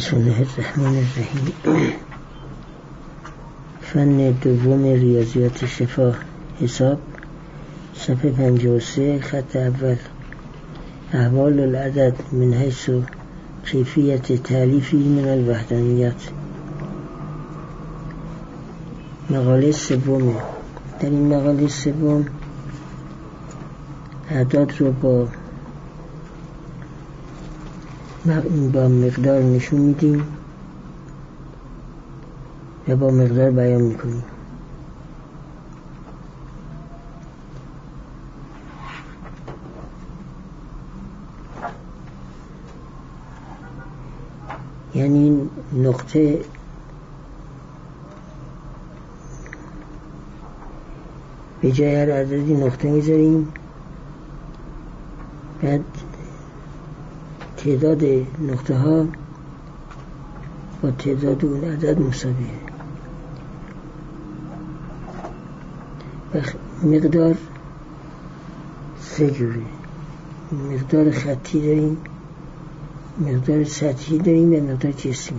بسم الله الرحمن الرحیم. فن دوم ریاضیات شفا حساب، صفحه 53، خط اول. احوال العدد من حیث کیفیت تألیفی من الوحدانیات. مقاله سوم. در این مقاله سوم اعداد رو با مقدار نشون میدیم و با مقدار بیان میکنیم. یعنی نقطه به جای هر عددی نقطه میذاریم، بعد تعداد نقطه ها با تعداد اون عدد مساویه. مقدار سه جوره. مقدار خطی داریم، مقدار سطحی داریم و مقدار جسمی.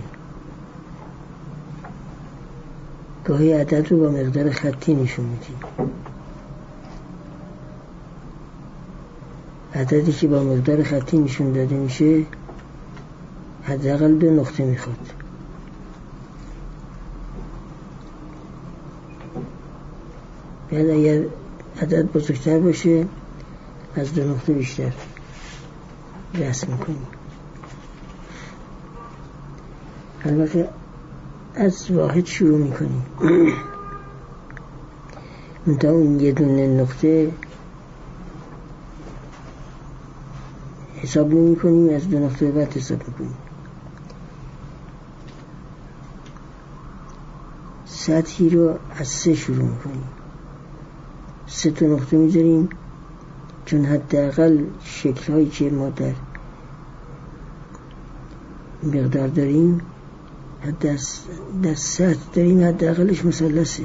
گاهی عدد رو با مقدار خطی نشون میدیم. عددی که با مقدار خطی نشون داده میشه حداقل 2 نقطه میخواد. بعد اگر عدد بزرگتر باشه از 2 نقطه بیشتر رسم میکنیم. البته از واحد شروع میکنیم. منتها اون یه دونه نقطه حساب نمی کنیم، از 2 نقطه بعد حساب میکنیم. سطحی رو از 3 شروع میکنیم. 3 تا نقطه میذاریم، چون حداقل شکل هایی که ما در مقدار داریم در سطح داریم حداقلش مثلثه.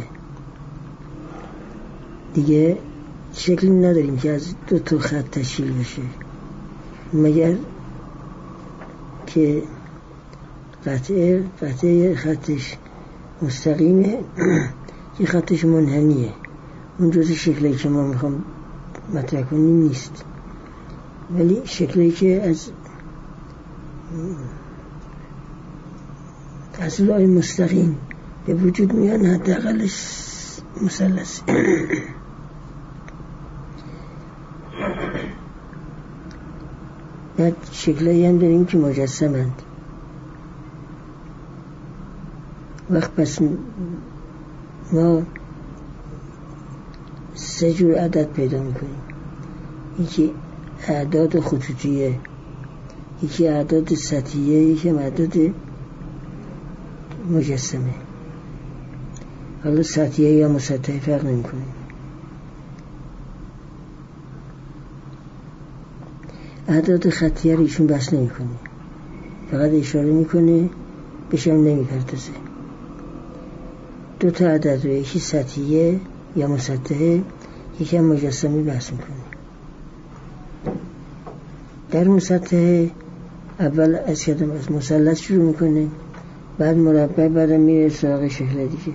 دیگه شکلی نداریم که از 2 تا خط تشکیل بشه، مگر که قطعه خطش مستقیمه که خطش منحنیه. اون جز شکلی که ما میخوام مطرح کنیم نیست، ولی شکلی که از لای مستقیم به وجود میان حداقلش مثلث. بعد شکلایی هم داریم که مجسمند. وقت پس ما 3 جور عدد پیدا میکنیم. یکی اعداد خطوطیه، یکی اعداد سطحیه، یکی اعداد مجسمه. حالا سطحیه یا مسطحه فرق نمیکنه. اعداد خطیه رو ایشون بحث نمیکنه، فقط اشاره میکنه، بهش هم نمیپردازه. 2 تا عدد رو، یکی سطحیه یا مسطحه، یکی هم مجسمه بحث میکنه. در مسطحه اول از مثلث شروع میکنه، بعد مربع، بعد میره سراغ شکل دیگه.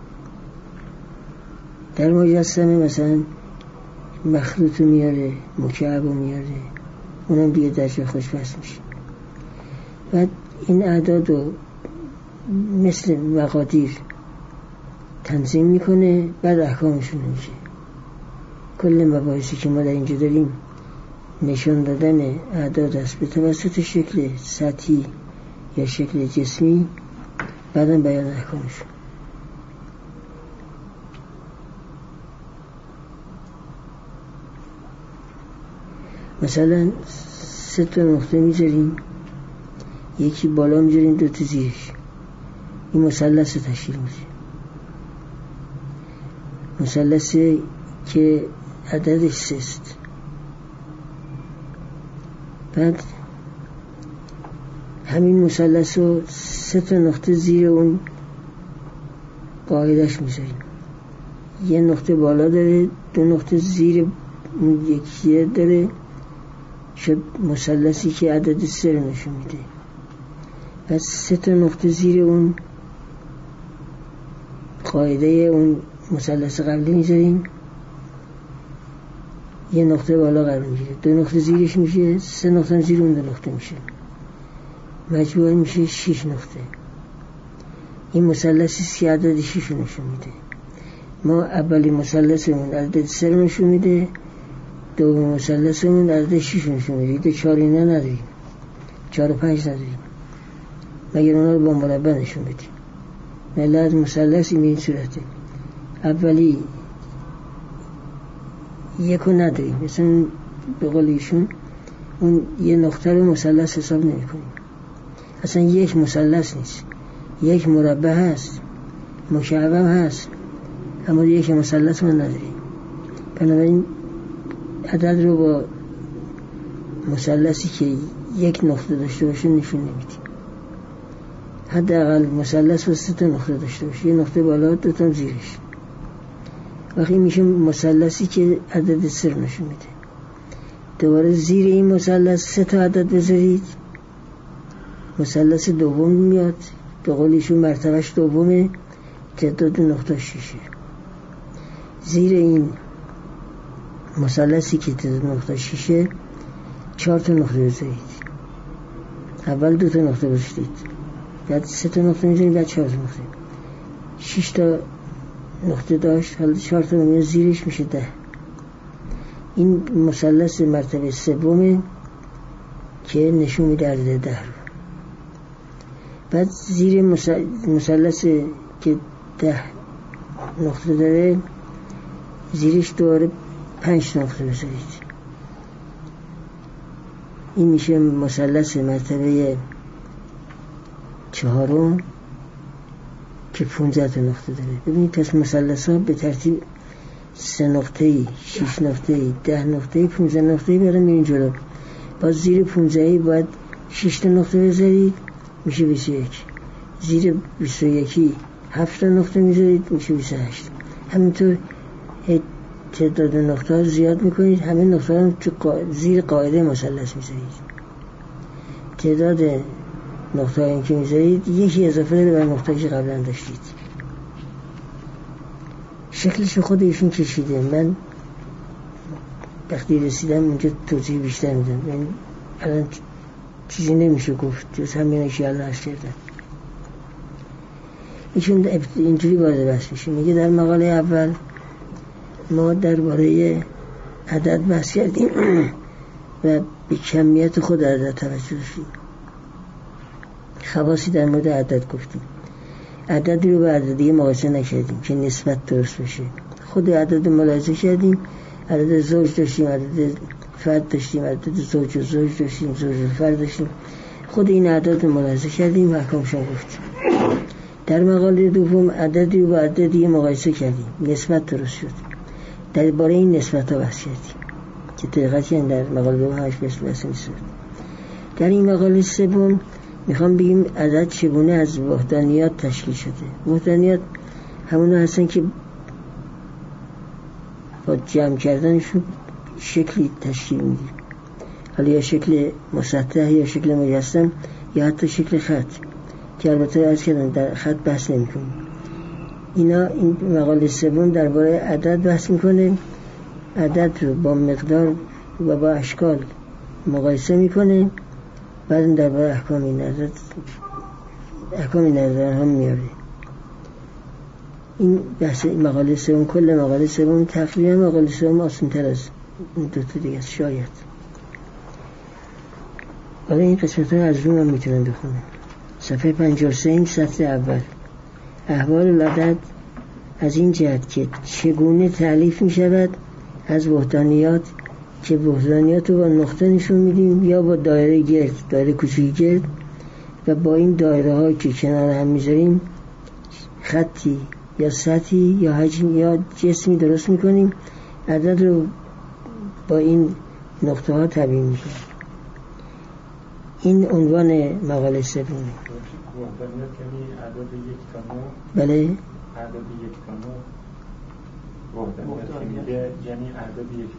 در مجسمه مثلا مخروط میاره، مکعب میاره، اونم دیگه در جای خوش بحث میشه. بعد این اعداد رو مثل مقادیر تنظیم میکنه، بعد احکامشون میشه. کل مباحثی که ما در اینجا داریم نشان دادن اعداد است به توسط شکل سطحی یا شکل جسمی، بعدم بیان احکامشون. مثلا 3 تا نقطه میذاریم، یکی بالا میذاریم، 2 تا زیرش. این مثلث تشکیل میشه. مثلثی که عددش 3 است. بعد همین مثلث رو 3 تا نقطه زیر اون قاعدش میذاریم. یه نقطه بالا داره، 2 نقطه زیر اون یکیه داره، شد مثلثی که عدد 3 رو نشون میده. پس 3 نقطه زیر اون قاعده اون مثلث قبلی میذاریم، 1 نقطه بالا قرار میگیره، 2 نقطه زیرش میشه، 3 نقطه زیر اون 2 نقطه میشه، مجموع میشه 6 نقطه. این مثلثی است که عدد 6 نشون میده. ما اولی مثلثمون عدد 3 نشون میده، دوم مثلثمون عدد 6 نشون میده. 4 اینا نداریم، 4 و 5 نداریم، مگر اونا رو با مربع نشون بدیم. مله از مثلثی به این صورته. اولی 1 نداریم، مثلا به قول ایشون اون 1 نقطه رو مثلث حساب نمی کنیم. اصلا 1 مثلث نیست، 1 مربع هست، مکعب هست، اما 1 مثلث ما نداریم. بنابراین عدد رو با مثلثی که 1 نقطه داشته باشه نشون نمیدیم. حداقل مثلث با 3 نقطه داشته باشه، 1 نقطه بالا 2 تا زیرش. وقتی میشه مثلثی که عدد 3 نشون میده. دوباره زیر این مثلث 3 تا عدد بذارید، مثلث دوم میاد، به قول ایشون مرتبهش دومه، تعداد نقطه 6. زیر این مثلثی که تعداد نقطه 6 4 تا نقطه بذارید. اول 2 تا نقطه بذارید، بعد 3 تا نقطه میذارید، بعد 4 تا نقطه. 6 تا نقطه داشت، حالا 4 تا میاد زیرش میشه 10. این مثلث مرتبه سومه که نشون میده عدد 10 رو. بعد زیر مثلث که 10 نقطه داره زیرش دوباره 5 نقطه بذارید. این میشه مثلث مرتبه 4 که 15 تا نقطه داره. ببینید پس مثلث ها به ترتیب 3 نقطه‌ای، 6 نقطه‌ای، 10 نقطه‌ای، 15 نقطه‌ای برای میرین جلو. باز زیر 15 باید 6 تا نقطه بذارید، میشه 21. زیر 21 7 تا نقطه میذارید، میشه 28. همینطور تعداد نقطه ها زیاد میکنید، همه نقطه ها تو زیر قاعده مثلث میذارید. تعداد نقطه هایی که میذارید یکی اضافه داره بر نقطه هایی که قبلا داشتید. شکلش خود ایشون کشیده، من وقتی رسیدم اونجا توضیح بیشتر میدم. من الان چیزی نمیشه گفت جز همین که الان عرض کردم. ایشون اینجوری وارد بحث میشه، میگه در مقاله اول ما درباره عدد بحث کردیم و به کمیت خود عدد توجه داشتیم، خواصی در مورد عدد گفتیم. عددی رو به عددی مقایسه نکردیم که نسبت درست بشه. خود عدد ملاحظه کردیم، عدد زوج داشتیم، عدد فرد داشتیم، عدد زوج و زوج داشتیم، زوج و فرد داشتیم. خود این عدد رو ملاحظه کردیم و احکامشون گفتیم. در مقاله دوم عددی رو با عددی مقایسه کردیم، نسبت درست شد. درباره این نسبت ها بحث کردیم که دقیقاً در مقاله دوم همش بحث نیست. در این مقاله سوم میخوام بگیم عدد چگونه از وحدانیات تشکیل شده. وحدانیات همونا هستن که با جمع کردنشون شکلی تشکیل میدیم، حالا یا شکل مسطح یا شکل مجسم یا حتی شکل خط، که البته از کردن در خط بحث نمی کنیم. این مقاله سوم درباره عدد بحث میکنه، عدد رو با مقدار و با اشکال مقایسه میکنه، بعد درباره احکام این عدد هم میاره. این بحث مقاله سوم. کل مقاله سوم تقریبا مقاله سوم آسان‌تر از این دو تا دیگه است شاید. حالا این قسمت ها از روم هم میتونن بخونن. صفحه 53 این سطر اول. احوال العدد از این جهت که چگونه تعریف می شود از وحدانیات، که وحدانیات رو با نقطه نشون میدیم یا با دایره گرد، دایره کوچیک گرد، و با این دایره ها که کنار هم میذاریم خطی یا سطحی یا حجم یا جسمی درست میکنیم، عدد رو با این نقطه ها تبیین میکنیم. این عنوان مقاله سومه. وحدانیات یعنی عدد 1 تا 9. بله. عدد 1 تا 9. وحدانیت یعنی عدد 1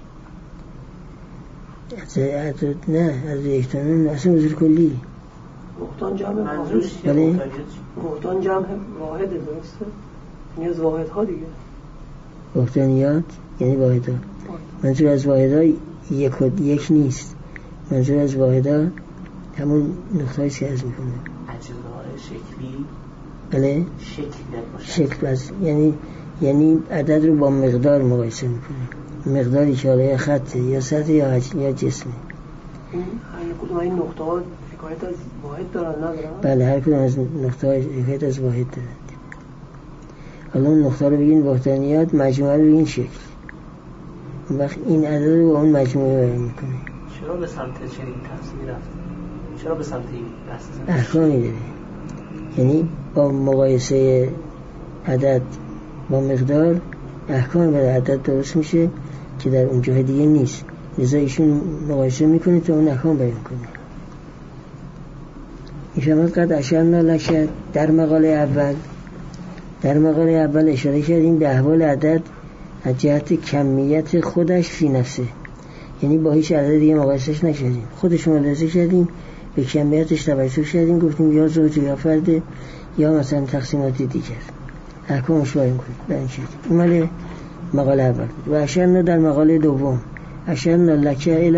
تا 9. عدد نه، عدد 1 تا 9 اصلا حضور کلی. بهتان جمع منظورش چیه؟ بهتان جمع واحده، درسته؟ یعنی از واحدها دیگه. بهتانیات یعنی واحدها. منظور از واحدها یک نیست. منظور از واحدها همون نقطه‌ای که عرض میکنه. اجزای شکلی. بله؟ شکل بس. یعنی عدد رو با مقدار مقایسه میکنه. مقداری که حالا خطه یا سطح یا جسمه. هر کدوم این نقطه ها حکایت از واحد دارن ندارن؟ بله، هر کدوم از نقطه ها حکایت از واحد دارن. حالا اون نقطه رو بگین بهتانیات، مجموعه رو بگین شکل. اون وقت این عدد رو با اون مجموعه بیان میکنه. چرا به سمت چنین تفسیری رفت؟ چرا به سمت این بحث؟ احکامی داره. یعنی با مقایسه عدد با مقدار احکام برای عدد درست میشه که در اون جای دیگه نیست. لذا ایشون مقایسه میکنه تا اون احکام بیان کنه. ایشون قد اشرنا لک در مقاله اول اشاره کردیم به احوال عدد از جهت کمیت خودش فی نفسه، یعنی با هیچ عدد دیگه مقایسهش نکردیم، خودش مقایسه کردیم، به کمیتش توجه کردیم، گفتیم یا زوج یا فرد یا مثلا تقسیمات دیگر، احکامش بیان کردیم. این مال مقاله اول. و اشرنا در مقاله دوم اشرنا لک الی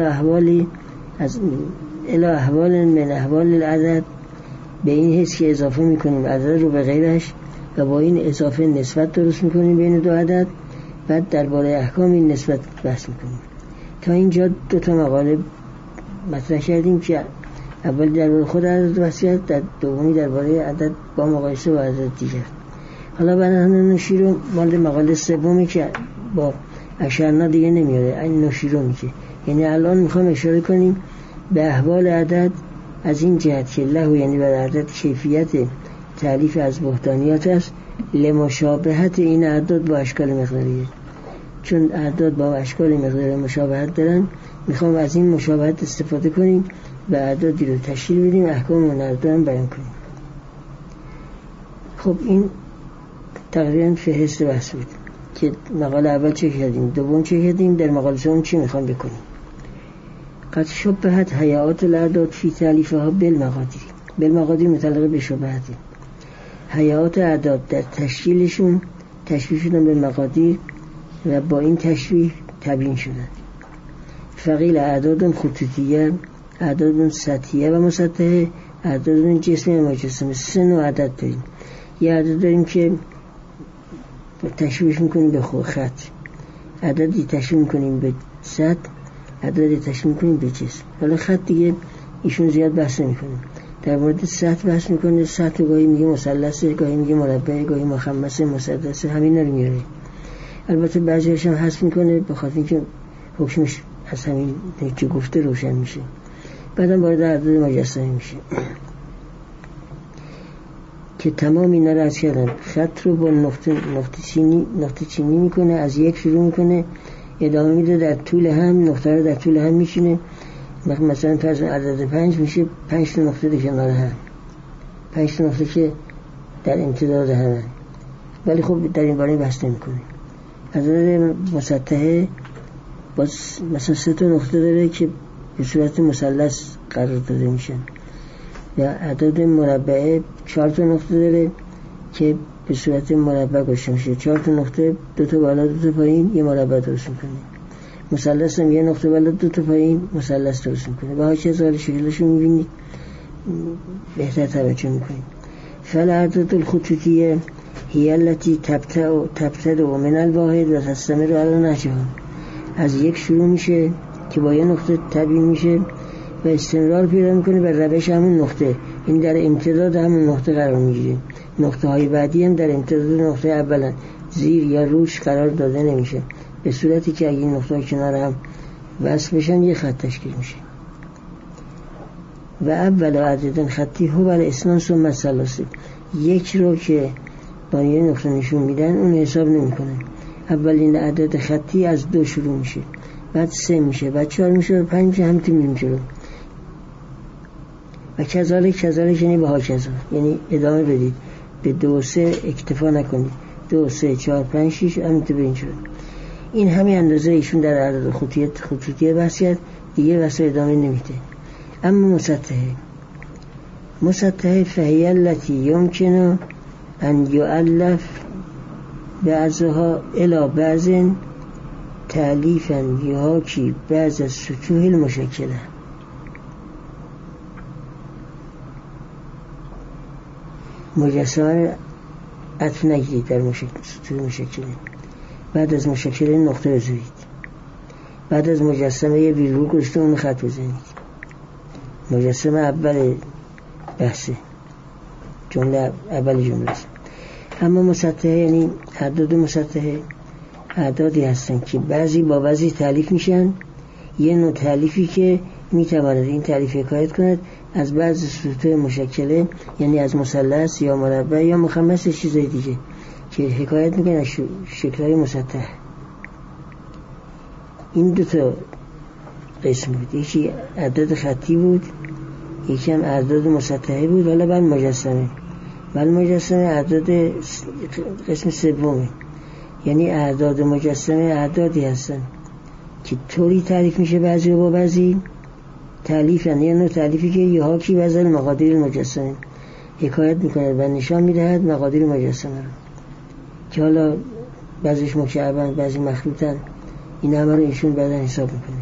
احوال من احوال العدد، به این حس که اضافه میکنیم عدد رو به غیرش و با این اضافه نسبت درست میکنیم بین دو عدد، بعد درباره احکام این نسبت بحث میکنیم. تا اینجا دو تا مقاله مطرح کردیم که اول درباره خود عدد بحث کرد، در دومی درباره عدد با مقایسه با عدد دیگر. حالا برای نشیرو مال مقاله سومی که با اشرنا دیگه نمیاره، این نشیرو میگه. یعنی الان میخوام اشاره کنیم به احوال عدد از این جهت که له یعنی بر عدد کیفیت تعریف از بهتانیات است، لمشابهت این اعداد با اشکال مقداریه. چون اعداد با اشکال مقداری مشابهت دارن، میخوام از این مشابهت استفاده کنیم و اعدادی رو تشکیل بدیم، احکام اون اعداد هم بیان کنیم. خب این تقریبا فهرست بحث بود که مقاله اول چه کردیم، دوم چه کردیم، در مقاله سوم چی میخوام بکنیم. قد شبهت حیات الاعداد فی تالیفها بالمقادیر متعلق به شبهته. حیات اعداد در تشکیل شدن به مقادیر و با این تشبیه تبیین شدن. فقیل اعداد خطوطیه، اعداد سطحیه و مسطحه، اعداد جسمی و مجسمه. سه نوع عدد داریم. یه عدد داریم که تشبیه میکنیم به خط، عددی تشبیه میکنیم به سطح، عددی تشبیه میکنیم به جسم. حالا خط دیگه ایشون زیاد بحث نمیکنیم. در مورد سطح بحث میکنه. سطح گاهی میگه مثلثه، گاهی میگه مربع، گاهی مخمسه، مسدسه، همین رو میاره. البته بعضیش هم حذف میکنه به خاطر اینکه حکمش از همین که گفته روشن میشه. بعدم وارد عدد مجسمه میشه که تمام اینا رو از کردن. خط رو با نقطه چینی میکنه، از یک شروع میکنه، ادامه میده، در طول هم نقطه رو در طول هم میشینه. مثلا فرض عدد 5 میشه 5 تا نقطه در کنار هم، 5 تا نقطه که در امتداد هم. ولی خب در این باره بحث نمی‌کنه. عدد مسطحه باز مثلا 3 تا نقطه داره که به صورت مثلث قرار داده میشن، یا عدد مربعه 4 تا نقطه داره که به صورت مربع گذاشته میشه. 4 تا نقطه، 2 تا بالا 2 تا پایین، یه مربع درست میکنه. مثلث هم یه نقطه بالا 2 تا پایین مثلث درست میکنه. و هرچی از حال شکلشو میبینید بهتر توجه میکنید. فالاعداد الخطوطیه هی التي تبتدأ من الواحد و تستمر علی نحوها. از یک شروع میشه که با یه نقطه تبیین میشه و استمرار پیدا میکنه بر روش همون نقطه. این در امتداد همون نقطه قرار میگیره. نقطه های بعدی هم در امتداد نقطه اولا زیر یا روش قرار داده نمیشه، به صورتی که اگه این نقطه کنار هم وصل بشن یه خط تشکیل میشه. و اول عدد خطی هو الاثنان ثم الثلاثه. یک رو که با یه نقطه نشون میدن اون حساب نمیکنه. اولین عدد خطی از 2 شروع میشه، بعد 3 میشه، بعد 4 میشه، 5 میشه، همینطور میریم جلو. و کذالک یعنی به ها کذا، یعنی ادامه بدید، به 2 و 3 اکتفا نکنید، 2 3 4 5 6 همینطور برین جلو. این همین اندازه ایشون در عدد خطوطیه بحث کرد، دیگه بحث ادامه نمیده. اما مسطحه مسطحه فهی التي يمكن ان يؤلف بعضها الى بعض تألیفاً یحاکی بعض از سطوح المشکله. مجسمه عطف نگیرید در سطوح مشکله. بعد از مشکله نقطه بذارید. بعد از مجسمه یه ویرگول گذاشته اون خط بزنید. مجسمه اول بحثه، جمله اول جمله است. اما مسطحه یعنی اعداد مسطحه اعدادی هستن که بعضی با بعضی تألیف میشن. یه نوع تألیفی که میتواند این تألیف حکایت کند از بعض سطوح مشکله، یعنی از مثلث یا مربع یا مخمس چیزای دیگه که حکایت میکنن از شکل‌های مسطح. این دو تا قسم بود، یکی اعداد خطی بود، یکی هم اعداد مسطحه بود. حالا بعد مجسمه، بعد مجسمه اعداد قسم سومه، یعنی اعداد مجسمه اعدادی هستن که طوری تعریف میشه بعضی با بعضی تألیفن، یعنی نوع تألیفی که یحاکی بعض مقادیر المجسمه حکایت میکنه و نشان میدهد مقادیر مجسمه رو که حالا بعضیش مکعبن بعضی مخروطن. این همه رو ایشون بعدا حساب میکنه.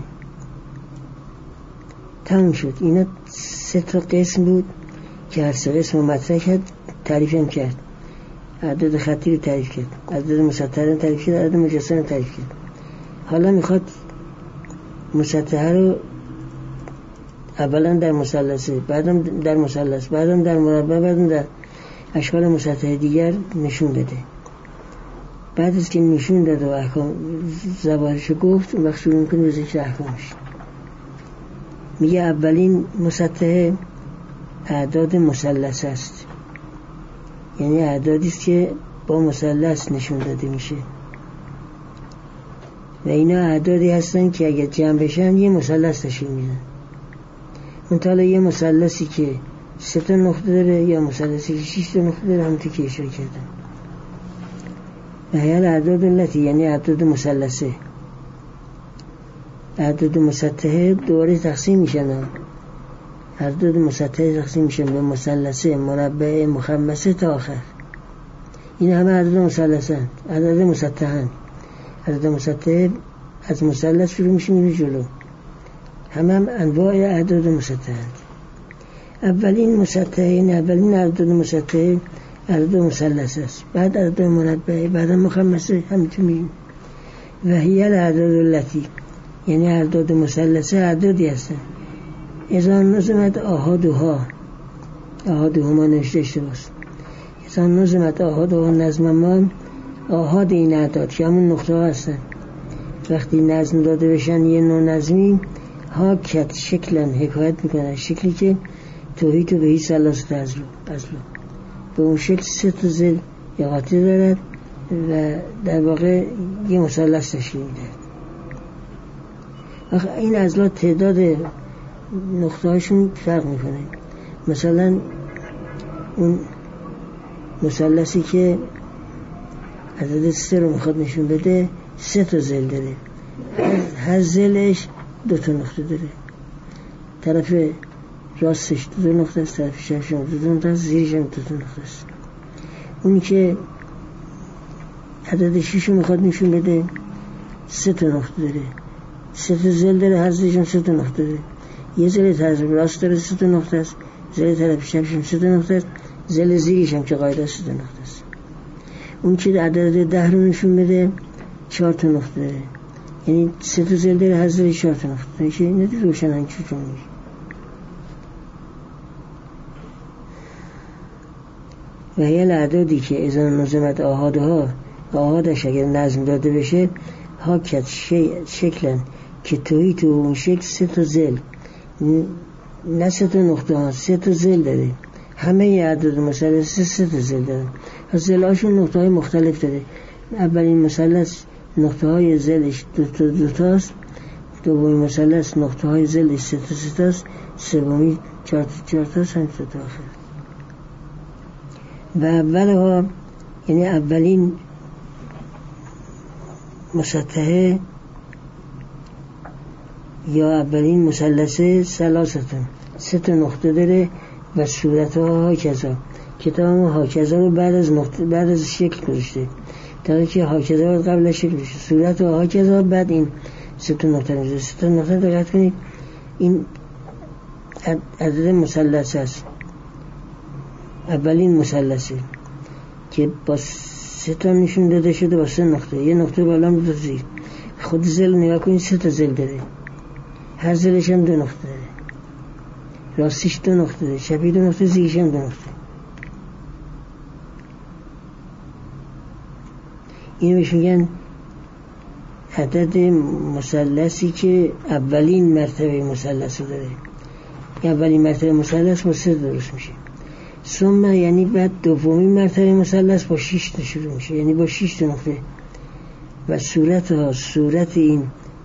تموم شد. اینا 3 تا قسم بود که هر 3 قسم رو مطرح کرد، تعریف هم کرد. اعداد خطی رو تعریف کرد، اعداد مسطحه رو تعریف کرد، اعداد مجسمه رو تعریف کرد. حالا میخواد مسطحه رو اولا در مثلثه، بعدم در مثلث، بعدم در مربع، بعدم در اشکال مسطحه دیگر نشون بده. بعد از که نشون داده و احکام ظواهرش گفت، اون وقت شروع میکنه به ذکر احکامش. میگه اولین مسطحه اعداد مثلث است، یعنی اعدادی است که با مثلث نشون داده میشه و اینا اعدادی هستن که اگر جمع بشن یه مثلث تشکیل میدن. منتها یه مثلثی که 3 تا نقطه داره یا مثلثی که 6 تا نقطه داره، همونطور که اشاره کردم. و هی الاعداد التی، یعنی اعداد مثلثه. اعداد مسطحه دوباره تقسیم میشن. اعداد مسطحه تقسیم میشن به مثلثه، مربع، مخمسه تا آخر. این همه اعداد مثلثن، اعداد مسطحن. اعداد مسطحه از مثلث شروع میشه میره جلو. هم انواع اعداد مسطحه. اولین مسطحه، یعنی اولین اعداد مسطحه اعداد مثلث است، بعد اعداد مربع، بعد مخمسه، همینطور میگیم. و هی الاعداد التی، یعنی اعداد مثلثه اعدادی هستن. اذا نظمت آحادها ما نوشته اشتباس. اذا نظمت آحادها نظم ما، آحاد این اعداد که همون نقطه ها هستن وقتی نظم داده بشن یه نوع نظمی، حاکت شکلن حکایت میکنن، شکلی که توحید و بهی سلاست ازلو به اون شکل 3 تا زل احاطه دارد و در واقع یه مثلث تشکیل میده. این ازلا تعداد نقطه هاشون فرق میکنه. مثلا اون مثلثی که عدد 3 رو میخواد نشون بده 3 تا زل داره، هر زلش 2 تا نقطه داره. طرف راستش 2 تا نقطه است، طرف چپش 2 تا نقطه است، زیرش هم 2 تا نقطه است. اونی که عدد 6 رو میخواد نشون بده 3 تا نقطه داره، 3 تا زل داره، هر زلش هم 3 تا نقطه داره. یه زل طرف راست داره 3 تا نقطه است، زل طرف چپش هم 3 تا نقطه است، زل زیرش هم که قاعده 3 تا نقطه است. اون که عدد 10 رو نشون بده 4 تا نقطه داره، یعنی 3 تا زل داره، هر زلش 4 تا نقطه داره. این ندید روشن هنچه جمعه میشه. و هی الاعدادی که اذا نظمت آحادها، آحادش اگر نظم داده بشه، حاکت شکلن که توی تو اون شکل 3 تا زل، نه 3 تا نقطه ها، 3 تا زل داره. همه اعداد مثلث 3 تا زل داره. از زلاشون نقطه های مختلف داره. اولین مثلث نقطه های زلش 2 تاست، دومین مثلث نقطه های زلش 3 تاست، سومی 4 تاست، هم تا آخر. و اولها یعنی اولین مسطحه یا اولین مثلثه 3 تا نقطه داره و صورتها هاکذا. کتاب ما هاکذا رو بعد از شکل گذاشته، تا که هاکذا رو قبل از شکل گذاشته، صورتها هاکذا، بعد این سه تا نقطه میذاره. سه تا نقطه دقت کنید، این عدد مثلث است. اولین مثلثه که با سه تا نشون داده شده، با سه نقطه، یه نقطه بالا دو تا زیر. خود زل نگاه کنید، سه تا زل داره، هر زلش هم دو نقطه داره، راستیش دو نقطه داره، چپی دو نقطه، زیرش هم دو نقطه. اینو بهش میگن عدد مثلثی که اولین مرتبه مثلث رو داره. اولین مرتبه مثلث با 3 درست میشه. ثم یعنی بعد دومین مرتبه مثلث با 6 تا شروع میشه، یعنی با 6 تا نقطه. و صورت این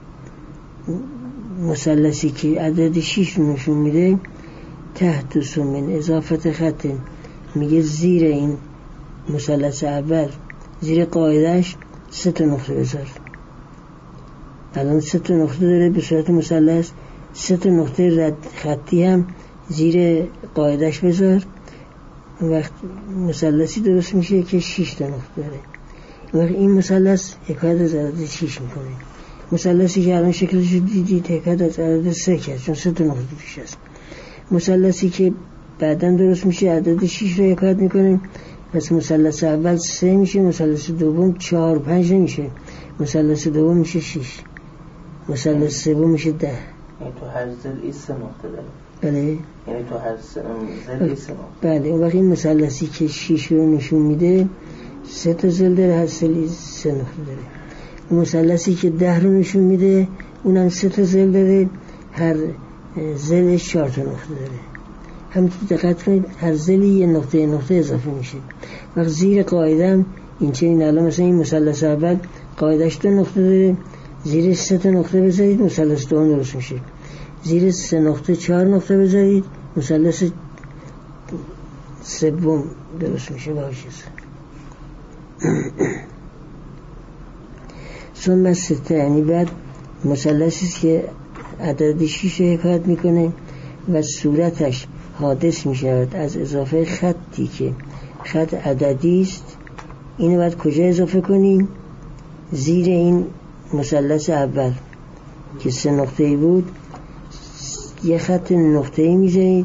مثلثی که عدد 6 رو نشون میده، تحت ثمن اضافت خط، میگه زیر این مثلث اول، زیر قاعدهش 3 تا نقطه بذار. الان 3 تا نقطه داره به صورت مثلث، 3 تا نقطه رد خطی هم زیر قاعدهش بذار. وقت مثلثی درست میشه که 6 تا نقطه داره. وقت این مثلث حکایت از عدد 6 میکنه. مثلثی که الان شکلش دیدید حکایت از عدد 3 کرد، چون 3 تا نقطه پیش است. مثلثی که بعداً درست میشه عدد 6 رو حکایت میکنه. پس مثلث اول 3 میشه، مثلث دوم 4 5 نمیشه، مثلث دوم میشه 6، مثلث سوم میشه 10. یعنی تو هر زل 3 نقطه داره. بله، یعنی تو هر زل 3 نقطه. بله، اون وقت این مثلثی که 6 رو نشون میده 3 تا زل داره، هر زلی 3 نقطه داره. اون مثلثی که 10 رو نشون میده اونم 3 تا زل داره، هر زلش 4 تا نقطه داره. همینطور دقت کنید، هر زلی یه نقطه اضافه میشه. وقت زیر قاعده هم این چنین، الان مثلا این مثلث اول قاعدهش 2 نقطه داره، زیر 3 تا نقطه بذارید مثلث دوم درست میشه. زیر 3 نقطه 4 نقطه بذارید مثلث سوم درست میشه. باشه. ثم 6 یعنی بعد مثلثی که عدد 6 حکایت میکنه و صورتش حادث میشود از اضافه خطی که خط عددی است. اینو باید کجا اضافه کنیم؟ زیر این مثلث اول که 3 نقطه‌ای بود یه خط نقطه‌ای میذارید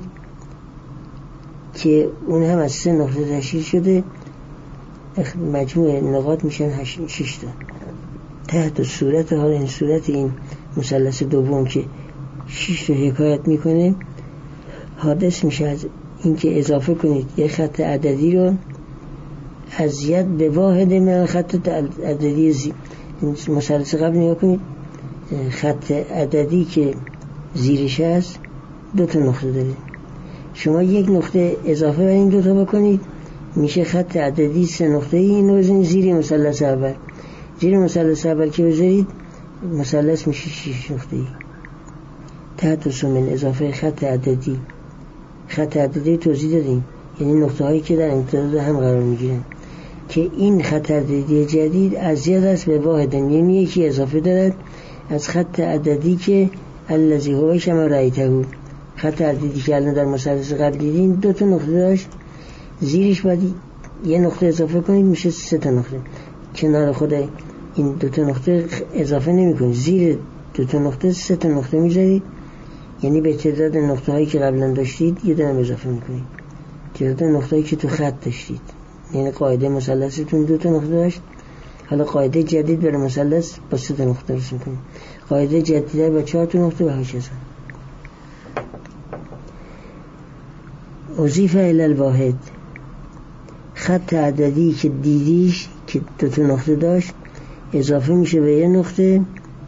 که اون هم از 3 نقطه تشکیل شده، مجموع نقاط میشن 6 تا. تحت صورت حال این صورت این مثلث دوم که 6 تا حکایت میکنه حادث میشه از اینکه اضافه کنید یه خط عددی رو از ید به واحد من خط عددی مثلث قبل نگاه کنید، خط عددی که زیرش هست 2 تا نقطه داره. شما 1 نقطه اضافه بر این 2 تا بکنید میشه خط عددی 3 نقطه ای. اینو بزنید زیر مثلث اول، زیر مثلث اول که بذارید مثلث میشه 6 نقطه ای. تحت ثمن اضافه خط عددی. خط عددی توضیح دادیم، یعنی نقطه هایی که در امتداد هم قرار میگیرن که این خط عددی جدید از ید است به واحد، یعنی یکی اضافه دارد از خط عددی که الذی هو کما رأیته. خط عددی که الان در مثلث قبل دیدین 2 تا نقطه داشت، زیرش باید یه نقطه اضافه کنید میشه 3 تا نقطه. کنار خود این 2 تا نقطه اضافه نمی کنید، زیر 2 تا نقطه 3 تا نقطه میذارید، یعنی به تعداد نقطه هایی که قبلا داشتید یه دونه اضافه میکنید، تعداد نقطه هایی که تو خط داشتید. یعنی قاعده مثلثتون 2 تا نقطه داشت، حالا قاعده جدید برای مثلث با 3 تا نقطه درست میکنید، قاعده جدیدتر با 4 تا نقطه و هاکذا. اضیف الی الواحد، خط عددی که دیدیش که 2 تا نقطه داشت اضافه میشه به یه نقطه.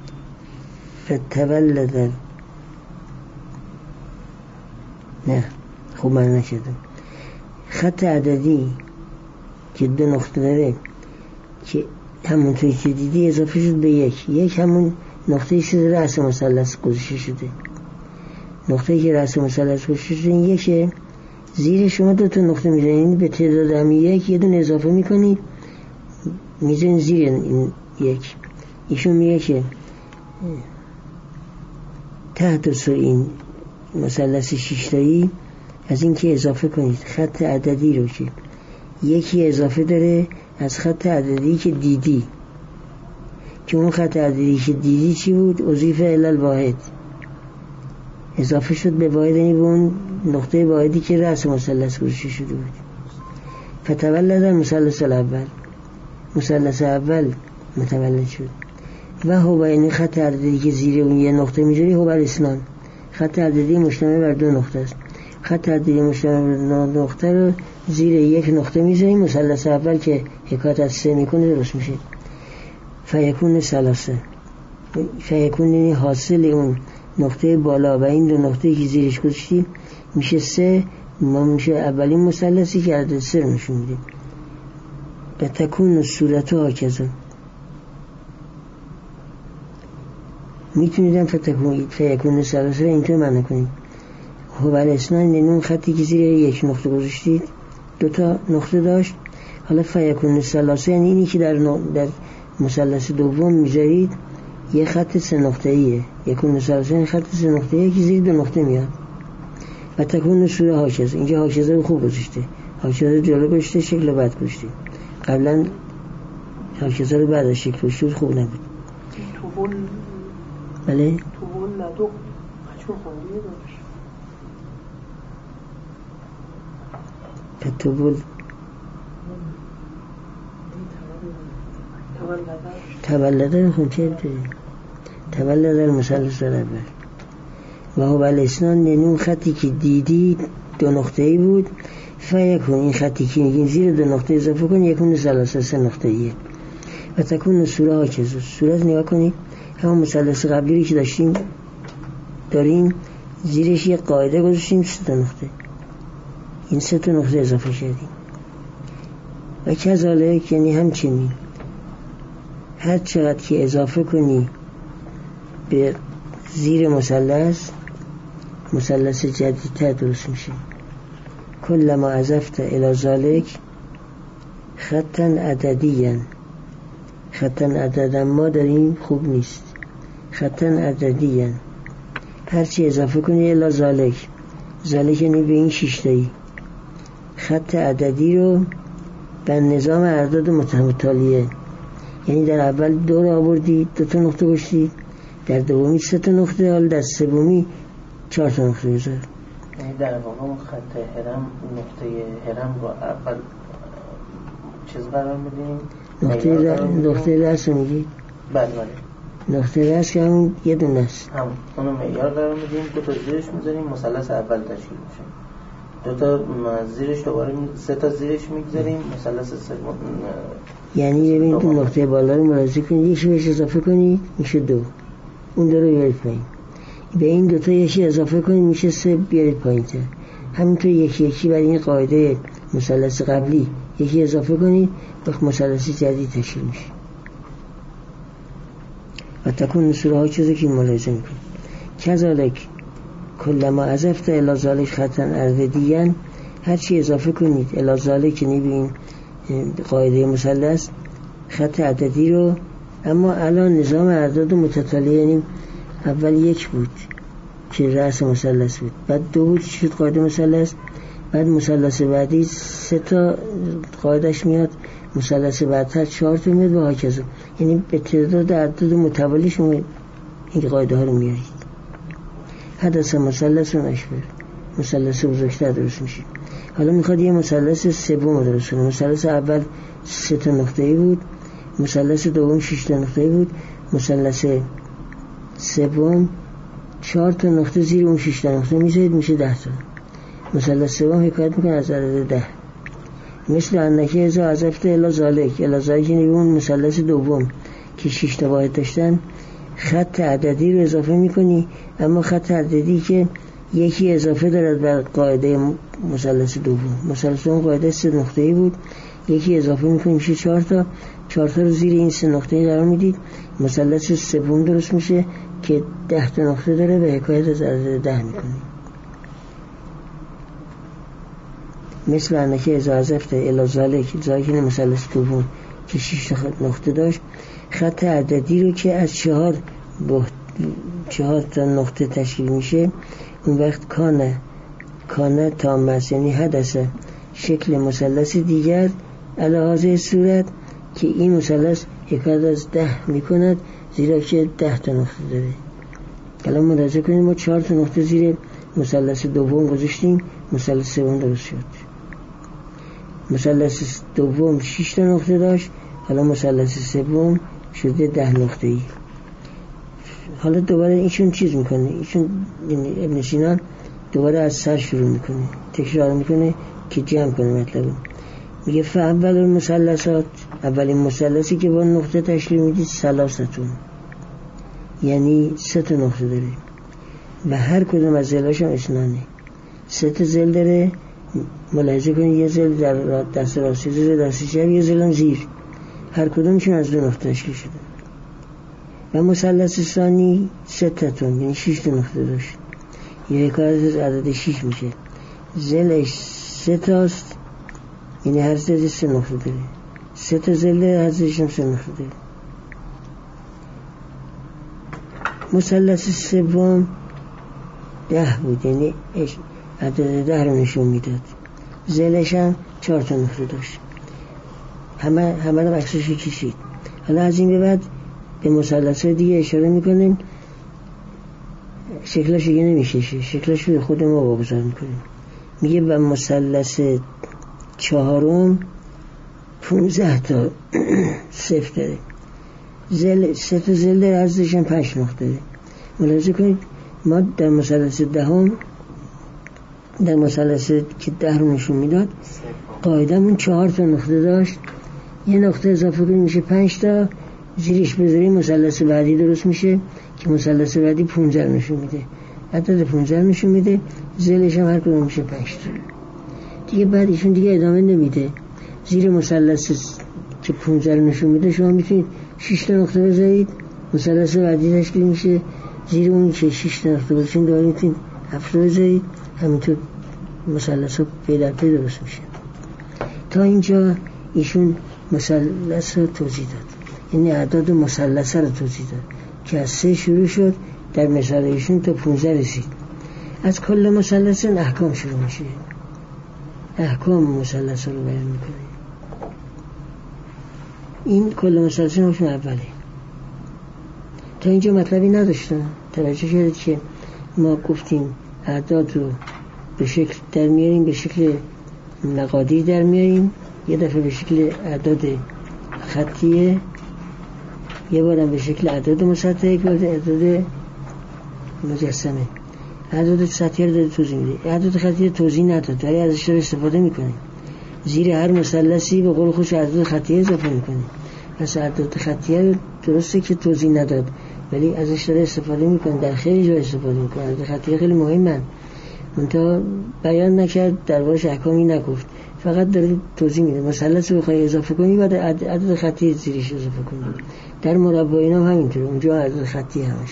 فتولد، نه خوب من نشدم، خط عددی که 2 نقطه داره که همونطوری که دیدی اضافه شد به 1 همون نقطه‌ای شده رأس مثلث گذاشته شده. نقطه‌ای که رأس مثلث گذاشته شده این 1، زیر شما 2 تا نقطه میزنید به تعداد همین 1 یه دونه اضافه میکنید میزنید زیر این 1. ایشون میگه که تحت این مثلث 6 تایی از این که اضافه کنید خط عددی رو که یکی اضافه داره از خط عددی که دیدی، که اون خط عددی که دیدی چی بود؟ اضیف الی الواحد، اضافه شد به واحد، یعنی به اون نقطه واحدی که رأس مثلث گذاشته شده بود. فتولد المثلث الاول، مثلث اول متولد شد. و هو، این خط عددی که زیر اون یه نقطه میذاری، هو الاسنان، خط عددی مشتمل بر دو نقطه است. خط عددی مشتمل بر دو نقطه رو زیر یک نقطه میذاریم، مثلث اول که حکایت از 3 میکنه درست میشه. فیکون ثلاثه، فیکون یعنی حاصل اون نقطه بالا و این دو نقطه که زیرش گذاشتیم میشه 3. ما میشه اولین مثلثی که عدد 3 رو نشون میده. و تکون صورت ها کذا، میتونیدم فیکون ثلاثه رو اینطور معنی کنیم. هو الاسنان یعنی اون خطی که زیر یک نقطه گذاشتید 2 تا نقطه داشت. حالا فیکون ثلاثه یعنی اینی که در مثلث دوم میذارید یه خط 3 نقطه‌ایه. یکون ثلاثه یعنی خط 3 نقطه‌ایه که زیر 2 نقطه میاد. و تکون صورت هاکز، اینجا هاکز رو خوب گذاشته، هاکز رو جلو گذاشته، شکل بعد گذاشته. قبلا هاکز رو بعد از شکل گذاشته خوب نبود. توول، بله توول ندو مجموع خوندیه داشت. توول تولده خون چه بده؟ تولده المثلث الاول. و هو الاسنان یعنی اون خطی که دیدید 2 نقطه‌ای بود. فیکون این خطی که میگین زیر 2 نقطه اضافه کن یکون ثلاثه 3 نقطه‌ایه. و تکون صورت هاکز، صورت نگاه کنید همون مثلث قبلی که داریم زیرش یک قاعده گذاشتیم 3 نقطه، این 3 نقطه اضافه کردیم. و کذالک یعنی همچنین هر چقدر که اضافه کنی به زیر مثلث جدیدتر درست میشه. کل ما اضفت الی ذالک خطا عددیا، خطا عددا ما داریم خوب نیست، خطا عددیا هرچی اضافه کنی الی ذالک، ذالک یعنی به این 6 تایی خط عددی رو به نظام اعداد متتالیه، یعنی در اول 2 رو آوردید 2 تا نقطه گذاشتید، در دومی 3 تا نقطه، حالا در سومی 4 تا نقطه بذار. یعنی در واقع اون خط هرم، نقطه هرم رو اول چیز قرار میدیم، نقطه رأس رو میگید؟ بله نقطه رأس که همون یه دونه است، اونو معیار قرار میدیم، 2 تا زیرش میذاریم، مثلث اول تشکیل میشه. 2 تا زیرش دوباره 3 تا زیرش میگذاریم، مثلث سوم. یعنی ببین تو نقطه بالا رو ملاحظه کنید، یکی بهش اضافه کنید میشه 2، اون 2 رو بیارید پایین، به این 2 تا یکی اضافه کنید میشه 3، بیارید پایین تر. همینطور یکی برای این قاعده مثلث قبلی یکی اضافه کنید، وقت مثلث جدید تشکیل میشه. و تکون صورت ها چیزی که ملاحظه میکنید. کذالک کل ما اضفت الی ذالک خطا عددیا، هرچی اضافه کنید الی ذالک نبین قاعده مثلث خط عددی رو، اما الان نظام اعداد متتالیه، یعنی اول 1 بود که رأس مثلث بود، بعد 2 بود که شد قاعده مثلث، بعد مثلث بعدی 3 تا قاعدش میاد، مثلث بعدتر 4 تا میاد و هاکذا، یعنی به تعداد اعداد متوالی شما این قاعده ها رو میارید. حدث مثلث و اشبه، مثلث بزرگتر درست میشه. حالا میخواد یه مثلث سوم درست کنه. مثلث اول 3 تا نقطه‌ای بود، مثلث دوم 6 تا نقطه‌ای بود، مثلث سوم 4 تا نقطه زیر اون 6 تا نقطه میذارید میشه 10 تا. مثلث سوم حکایت میکنه از عدد 10. مثل انکه ازا اضفت الی ذالک، الی ذالک یعنی اون مثلث دوم که 6 تا واحد داشتن خط عددی رو اضافه میکنی، اما خط عددی که یکی اضافه دارد بر قاعده مثلث دوم. مثلث دوم قاعده 3 نقطه‌ای بود، یکی اضافه میکنی میشه 4 تا، 4 تا رو زیر این 3 نقطه‌ای قرار میدید، مثلث سوم درست میشه که 10 تا نقطه داره، به حکایت از عدد 10 میکنی. مثل انکه ازا اضفت الی ذالک، ذالک مثلث دوم که 6 تا نقطه داشت، خط عددی رو که از 4 تا نقطه تشکیل میشه، اون وقت کانه کانه تام است، یعنی حدث شکل مثلث دیگر علاوه صورت که این مثلث 1 از 10 میکند، زیرا که 10 تا نقطه داره. الان ملاحظه کنید ما 4 تا نقطه زیر مثلث دوم گذاشتیم، مثلث سوم درست شد. مثلث دوم 6 تا نقطه داشت، حالا مثلث سوم شده 10 نقطه‌ای. حالا دوباره ایشون چیز میکنه، ایشون ابن سینا دوباره از سر شروع میکنه، تکرار میکنه که جمع کنه مطلب. میگه فاول المثلثات، اولین مثلثی که با نقطه تشکیل میدید ثلاثتون، یعنی 3 تا نقطه داره و هر کدوم از ضلعاش هم اثنانه. 3 تا ضلع داره. ملاحظه کنید یه ضلع در دست راست، یه ضلع دست چپ، یه ضلع زیر، هر کدومشون از 2 نقطه تشکیل شده. و مثلث ثانی 6 تاتون، یعنی 6 تا نقطه داشت، یه حکایت از عدد 6 میشه. ضلعش 3 تاست، یعنی هر ضلع 3 نقطه داره. 3 تا ضلع هر ضلعش هم 3 نقطه داره. مثلث سوم 10 بود، یعنی عدد 10 رو نشون میداد. ضلعش هم 4 تا نقطه داشت. همه رو عکسش کشید. حالا از این به بعد به مثلث‌های دیگه اشاره میکنیم، شکلش دیگه نمیشه، شکلش رو خود ما واگذار میکنیم. میگه و مثلث چهارم 15 تا صفر داره. 3 تا ضلع داره، عرضش هم 5 نقطه داره. ملاحظه کنید ما در مثلث دهم، در مثلث که 10 رو نشون میداد، قاعدمون 4 تا نقطه داشت، یه نقطه اضافه کنیم میشه 5 تا، زیرش بذاریم مثلث بعدی درست میشه که مثلث بعدی 15 نشون میده، عدد 15 نشون میده، ضلعش هم هر کدوم میشه 5 تا دیگه. بعد ایشون دیگه ادامه نمیده، زیر مثلث که 15 نشون میده شما میتونید 6 تا نقطه بذارید، مثلث بعدی تشکیل میشه، زیر اون که 6 تا نقطه بذارید دوباره میتونید 7 تا بذارید، همینطور مثلث ها پی در پی درست میشه. تا اینجا ایشون مثلث رو توضیح داد، یعنی اعداد مثلث رو توضیح داد که از 3 شروع شد، در مثال ایشون تا 15 رسید. از کل مثلث احکام شروع میشه، احکام مثلث رو بیان میکنه. این کل مثلث نوشون اوله. تا اینجا مطلبی نداشتم. توجه کردید که ما گفتیم اعداد رو به شکل در میاریم، به شکل مقادیر در میاریم، یه دفعه به شکل اعداد خطیه، یه بارم به شکل اعداد مسطحه، یک بار اعداد مجسمه. اعداد سطحی رو داره توضیح میده، اعداد خطی توضیح نداد ولی ازش رو استفاده میکنه. زیر هر مثلثی به قول خودش اعداد خطی اضافه میکنه. پس اعداد خطی درسته که توضیح نداد ولی ازش داره استفاده میکنه، در خیلی جا استفاده میکنه. اعداد خطی خیلی مهمن، منتها بیان نکرد، دربارش احکامی نگفت، فقط داره توضیح میده. مثلث رو بخوای اضافه کنی بعد عدد خطی زیرش اضافه کنی. در مربع اینا هم همینطوره، اونجا عدد خطی همش.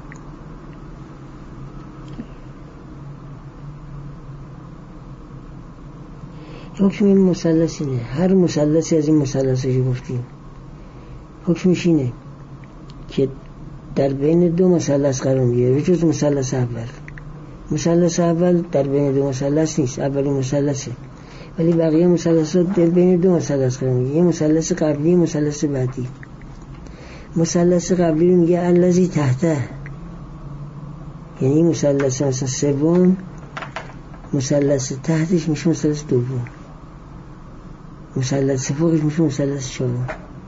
حکم این مثلث اینه، هر مثلثی از این مثلثی که گفتیم حکمش اینه که در بین 2 مثلث قرار میگیره، به جز مثلث اول. مثلث اول در بین 2 مثلث نیست، اولین مثلثه، ولی بقیه مثلثات در بین 2 مثلث قرار میگیره، یه مثلث قبلی، مثلث بعدی. مثلث قبلی رو میگه الذی تحته، یعنی مثلث مثلا سوم، مثلث تحتش میشه مثلث دوم، مثلث فوقش میشه مثلث چهارم.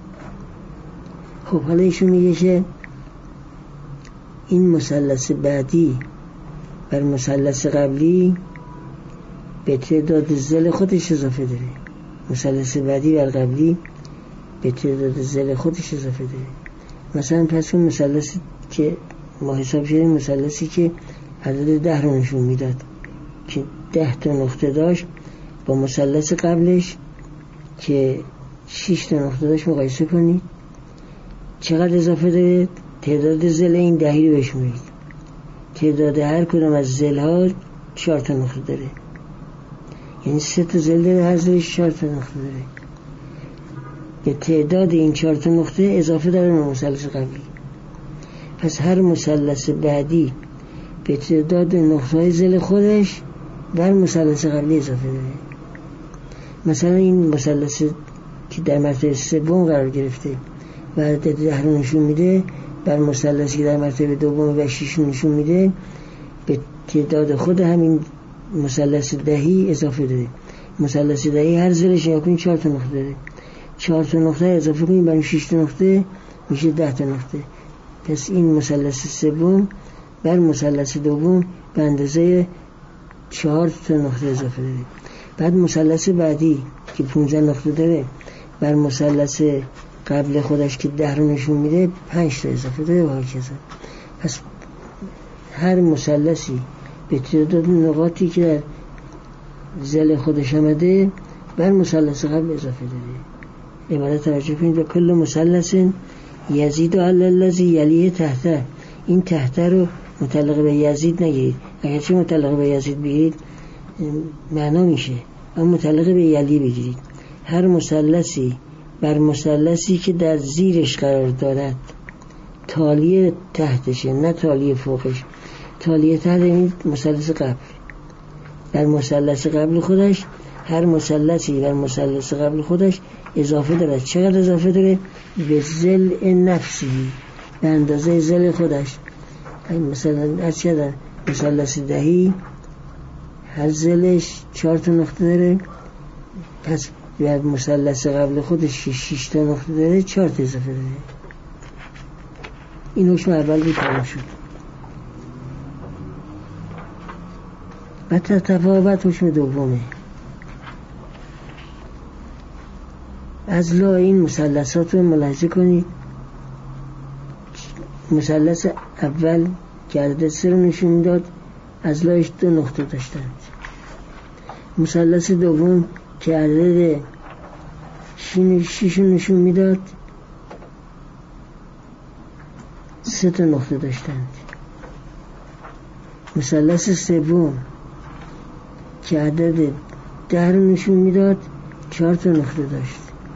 خب حالا ایشون میگه که این مثلث بعدی بر مثلث قبلی به تعداد ضلع خودش اضافه داره. مثلث بعدی بر قبلی به تعداد ضلع خودش اضافه داره. مثلا پس اون مثلثی که ما حساب کردیم، مثلثی که عدد 10 رو نشون میداد که 10 تا نقطه داشت، با مثلث قبلش که 6 تا نقطه داشت مقایسه کنید، چقدر اضافه داره؟ تعداد ضلع این 10 رو بشمارید، تعداد هر کدام از ضلع‌ها 4 تا نقطه داره، یعنی 3 تا ضلع داره، هر ضلعش 4 تا نقطه داره. به تعداد این 4 تا نقطه اضافه داره به مثلث قبلی. پس هر مثلث بعدی به تعداد نقطه‌های ضلع خودش بر مثلث قبلی اضافه داره. مثلا این مثلث که در مرتبه سوم قرار گرفته و عدد 10 رو نشون میده، بر مثلثی که در مرتبه دوم و 6 نشون میده به تعداد خود همین مثلث دهی اضافه داره. مثلث دهی هر زلش نگاه کنید 4 تا نقطه داره. 4 تا نقطه اضافه کنید بر 6 تا نقطه میشه 10 تا نقطه. پس این مثلث سوم بر مثلث دوم به اندازه 4 تا نقطه اضافه داره. بعد مثلث بعدی که 15 نقطه داره بر مثلث قبل خودش که 10 رو نشون میده 5 تا اضافه داره و هرکذا. پس هر مثلثی به تعداد نقاطی که در زل خودش آمده بر مثلث قبل اضافه داره. عبارت توجه کنید و کل مثلث یزید علی الذی یلیه تحته. این تحته رو متعلق به یزید نگیرید، اگرچه متعلق به یزید بگیرید معنا میشه، اما متعلق به یلی بگیرید. هر مثلثی بر مثلثی که در زیرش قرار دارد تالیه تحتشه، نه تالیه فوقش. تالیه تحت این مثلث قبل، در مثلث قبل خودش هر مثلثی بر مثلث قبل خودش اضافه دارد. چقدر اضافه داره؟ به زل نفسی، به اندازه زل خودش. مثلا از چه مثلث دهی هر زلش 4 تا نقطه داره، پس بر مثلث قبل خودش 6 تا نقطه داره، 4 تا اضافه داره. این حکم اول بود تمام شد. و تفاوت حکم دومه. از لا این مثلثات رو ملاحظه کنید. مثلث اول که عدد 3 رو نشون داد از لایش 2 نقطه داشتند. مثلث دوم که عدد 6 رو نشون میداد 3 تا نقطه داشتند. مثلث سوم که عدد 10 رو نشون میداد 4 تا نقطه داشت.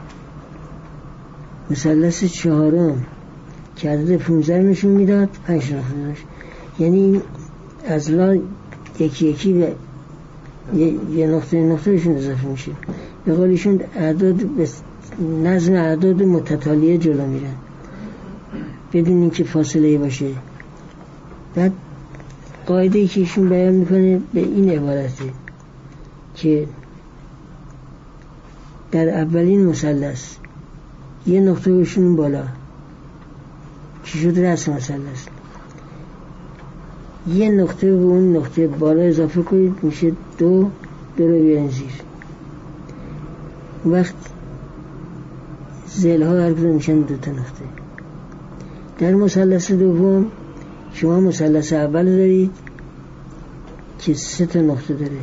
مثلث چهارم که عدد 15 رو نشون میداد 5 تا نقطه داشت. یعنی از لا یکی یکی به یه نقطه بهشون اضافه میشه. به قولشون اعداد به نظم اعداد متتالیه جلو میرن بدون اینکه فاصله باشه. بعد قاعده‌ای که ایشون بیان میکنه به این عبارته که در اولین مثلث یه نقطه بشون بالا چی شد؟ رأس مثلث. یه نقطه به اون نقطه بالا اضافه کنید میشه 2 رو بیارین زیر. وقت زل ها برگزار میشن 2 تا نقطه. در مثلث دوم شما مثلث اول دارید که 3 تا نقطه داره.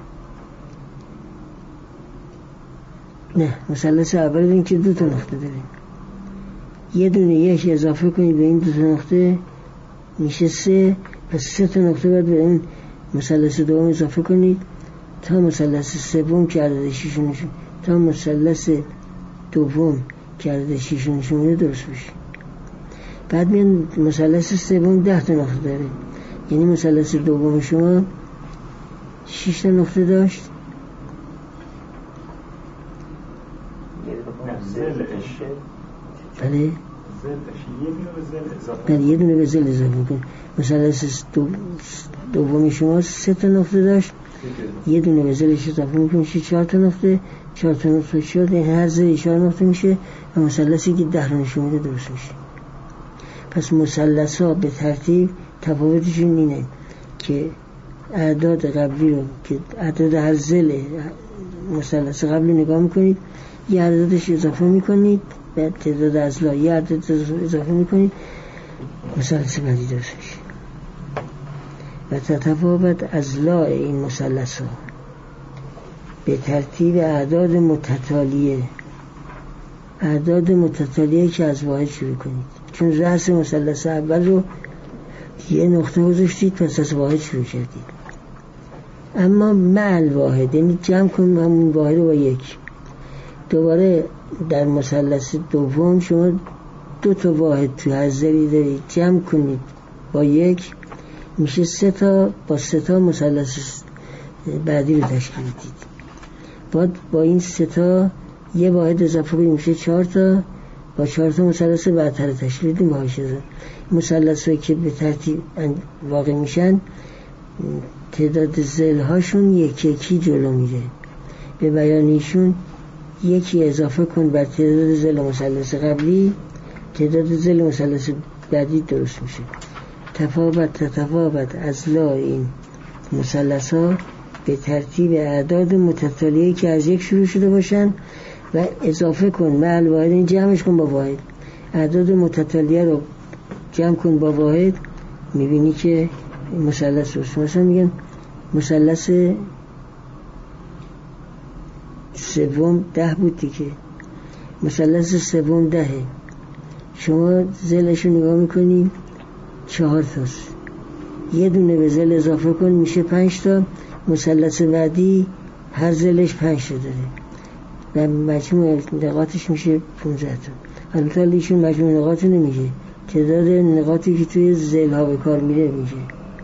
نه، مثلث اول دارید که 2 تا نقطه داره. یه دونه یک اضافه کنید به این 2 تا نقطه میشه 3. پس 3 تا نقطه باید به این مثلث دوم اضافه کنید تا مثلث سوم که عدد 6 نشون، تا مثلث دوم که عدد 6 نشون میده درست بشه. بعد میان مثلث سوم 10 تا نقطه داره. یعنی مثلث دوم شما 6 تا نقطه داشت. بله یه دونه به زل اضافه کن. مثلث دومی شما 3 تا نقطه داشت، یه دونه به زلش اضافه میکنه 4 تا نقطه. 4 تا نقطه شد، هر زل 4 نقطه میشه و مثلثی که 10 رو نشون میده درست میشه. پس مثلث ها به ترتیب تفاوتشون اینه که اعداد قبلی رو که عدد هر زل مثلث قبلی نگاه میکنید، یه عددش اضافه میکنید، بعد تعداد اضلاع یه عدد اضافه میکنید، مثلث بعدی درست میشه. و تتفاوت اضلاع این مثلث ها به ترتیب اعداد متتالیه که از واحد شروع کنید. چون رأس مثلث اول رو یه نقطه گذاشتید پس از واحد شروع کردید. اما مع الواحد یعنی جمع کنیم همون واحد رو با 1. دوباره در مثلث دوم شما 2 تا واحد تو هر زلی دارید، جمع کنید با 1 میشه 3 تا. با 3 تا مثلث بعدی رو تشکیل دید. با این 3 تا یه واحد اضافه کنیم میشه 4 تا، با 4 تا مثلث برتر تشکیل بدیم با حاشیه. مثلثایی که به ترتیب واقع میشن تعداد ضلع‌هاشون یکی جلو میره. به بیان ایشون یکی اضافه کن بر تعداد ضلع مثلث قبلی، تعداد ضلع مثلث بعدی درست میشه. تفاوت اضلاع این مثلث‌ها به ترتیب اعداد متتالیه که از یک شروع شده باشن و اضافه کن مع الواحد، این جمعش کن با واحد، اعداد متتالیه رو جمع کن با واحد، میبینی که مثلث روست. مثلا میگن مثلث سوم 10 بود دیگه، مثلث سوم 10، شما ضلعش رو نگاه میکنی 4 تاست، یه دونه به ضلع اضافه کن میشه 5 تا، مثلث بعدی هر ضلعش 5 تا داره و مجموع نقاطش میشه 15 تا. البته ایشون مجموع نقاط نمیگه، تعداد نقاطی که توی ضلع‌ها به کار میره میشه.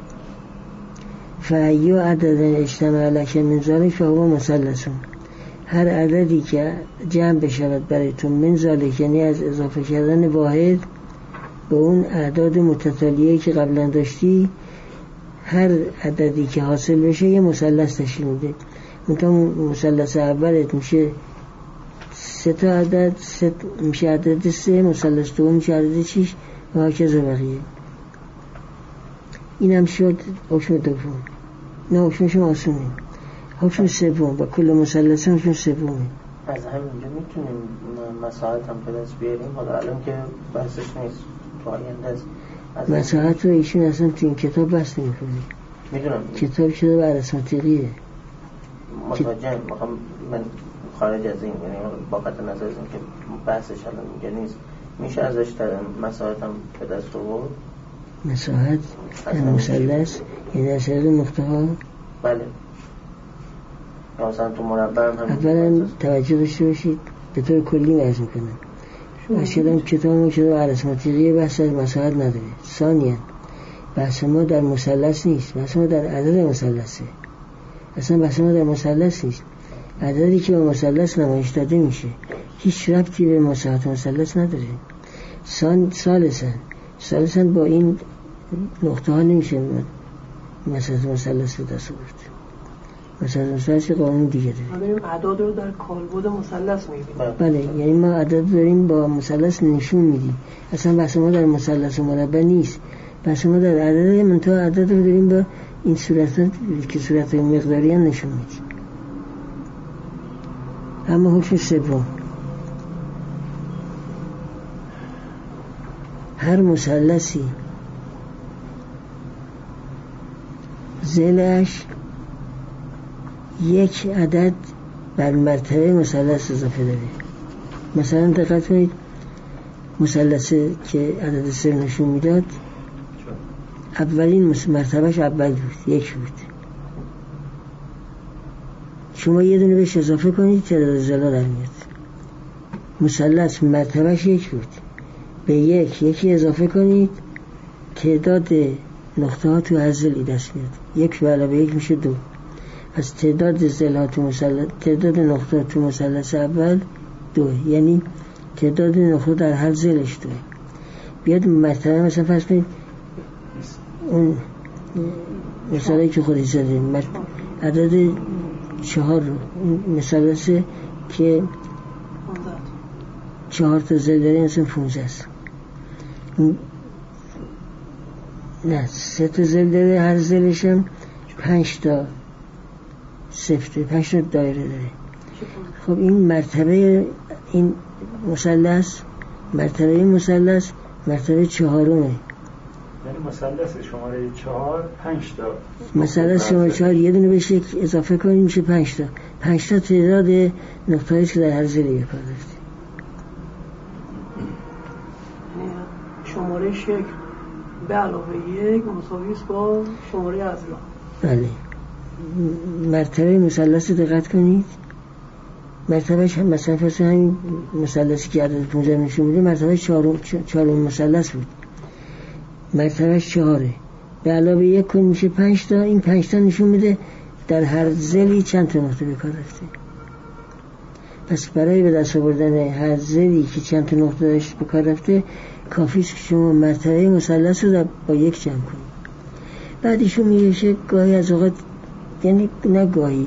فأی عدد اجتمع لک من ذلک فهو مثلث، هر عددی که جمع بشود برایتون من ذلک، یعنی از اضافه کردن واحد به اون اعداد متتالیه که قبلا داشتی، هر عددی که حاصل بشه یه مثلث تشکیل میده. منتها مثلث اولت میشه 3 تا عدد، میشه عدد 3، مثلث دوم میشه عدد 6 و هاکذا بقیه. اینم شد حکم دوم. نه حکمش آسونه، حکم سوم با کل مثلث حکم سومه. از همینجا میتونیم مساحت هم به دست بیاریم. حالا الان که بحثش نیست، تو آینده است. مساحت رو ایشون اصلا تو این کتاب بحث نمی‌کنه. میدونم کتاب شده بر ارثماتیقیه. متوجهم. من خارج از این، یعنی با قطع نظر از این که بحثش الان میگه نیست، میشه ازش مساحت هم به دست آورد. مساحت در مثلث یعنی از عدد نقطه ها. بله. یا مثلا تو مربع هم اولا توجه داشته باشید، به طور کلی عرض میکنم اشکالم کتاب ما شده ارثماتیقی بحث از مساحت نداره. ثانیاً بحث ما در مثلث نیست، بحث ما در عدد مثلثه. اصلا بحث ما در مثلث نیست، عددی که به مثلث نمایش داده میشه هیچ ربطی به مساحت مثلث نداره. ثالثاً با این نقطه ها نمیشه مساحت مثلث به دست آورد. مساحت مثلث قانون دیگه داره. ما داریم اعداد رو در کالبد مثلث میبینیم. بله، یعنی ما عدد داریم با مثلث نشون میدیم. اصلا بحث ما در مثلث و مربع نیست، بحث ما در عدد، منتها عدد رو داریم با این صورت که صورت مقداری هم نشون میدیم. اما حکم سوم، هر مثلثی ضلعش یک عدد بر مرتبه مثلث اضافه داره. مثلا دقت کنید، مثلثی که عدد 3 نشون میداد اولین مرتبهش اول بود، 1 بود. شما یه دونه بهش اضافه کنید تعداد ضلع در میاد. مثلث مرتبهش 1 بود، به 1 اضافه کنید تعداد نقطه ها تو هر ضلعی دست میاد. 1 به علاوه 1 میشه 2. از تعداد ضلع تو مثلث، تعداد نقطه تو مثلث اول 2، یعنی تعداد نقطه در هر ضلعش 2. بیاد مرتبه مثلا فرض کنید اون مثالی که خودی زدیم عدد 4 رو، مثلث که 4 تا ضلع داره مثلا 15 است. نه 3 تا ضلع داره، هر ضلعش هم 5 تا صفر، 5 تا دایره داره. خب این مرتبه این مثلث، مرتبه مثلث مرتبه 4، یعنی مثلث شماره 4 5 تا، مثلث شماره 4 یه دونه بهش 1 اضافه کنیم میشه 5 تا. 5 تا تعداد نقطه‌ای که در هر ضلعی کار داشته. شماره 1 به علاوه 1 مساوی است با شماره اضلاع. بله. مرتبه مثلث دقت کنید، مرتبهش هم مثلا فرض همین مثلثی که عدد 15 نشون میده مرتبهش 4 مثلث بود، مرتبهش 4 به علاوه 1 کن میشه 5 تا. این 5 تا نشون میده در هر ضلعی چند تا نقطه به کار رفته. پس برای به دست آوردن هر ضلعی که چند تا نقطه داشت به کار رفته کافی است که شما مرتبه مثلث رو با یک جمع کنید. بعد ایشون میگه گاهی از اوقات، یعنی نه گاهی،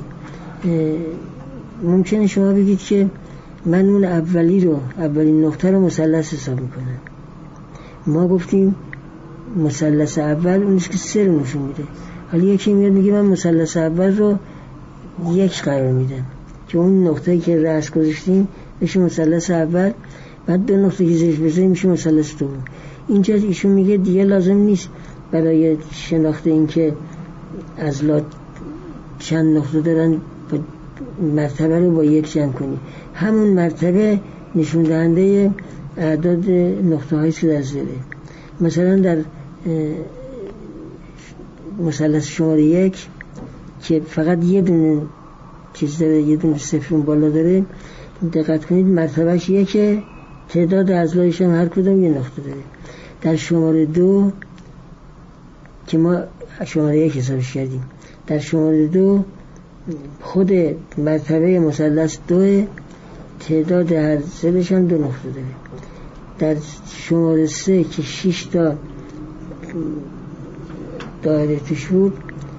ممکنه شما بگید که من اون اولین نقطه رو مثلث حساب میکنم. ما گفتیم مثلث اول اونیست که 3 رو نشون میده. حالا یکی میاد میگه من مثلث اول رو 1 قرار میدم که اون نقطه‌ای که رأس گذاشتیم بشه مثلث اول، بعد 2 نقطه که زیرش بذاریم میشه مثلث دوم. اینجا ایشون میگه دیگه لازم نیست برای شناخت این که اضلاع چند نقطه دارن مرتبه رو با 1 جمع کنی. همون مرتبه نشون دهنده اعداد نقطه هایی که در ضلع. مثلا در مثلث شماره 1 که فقط یه دونه چیز داره، یه دونه صفر بالا داره، دقت کنید مرتبهش 1، تعداد اضلاعش هم هر کدوم یه نقطه داره. در شماره 2 که ما شماره 1 حسابش کردیم، در شماره 2 خود مرتبه مثلث 2، تعداد هر ضلعش هم 2 نقطه داره. در شماره 3 که 6 تا دایره توش بود،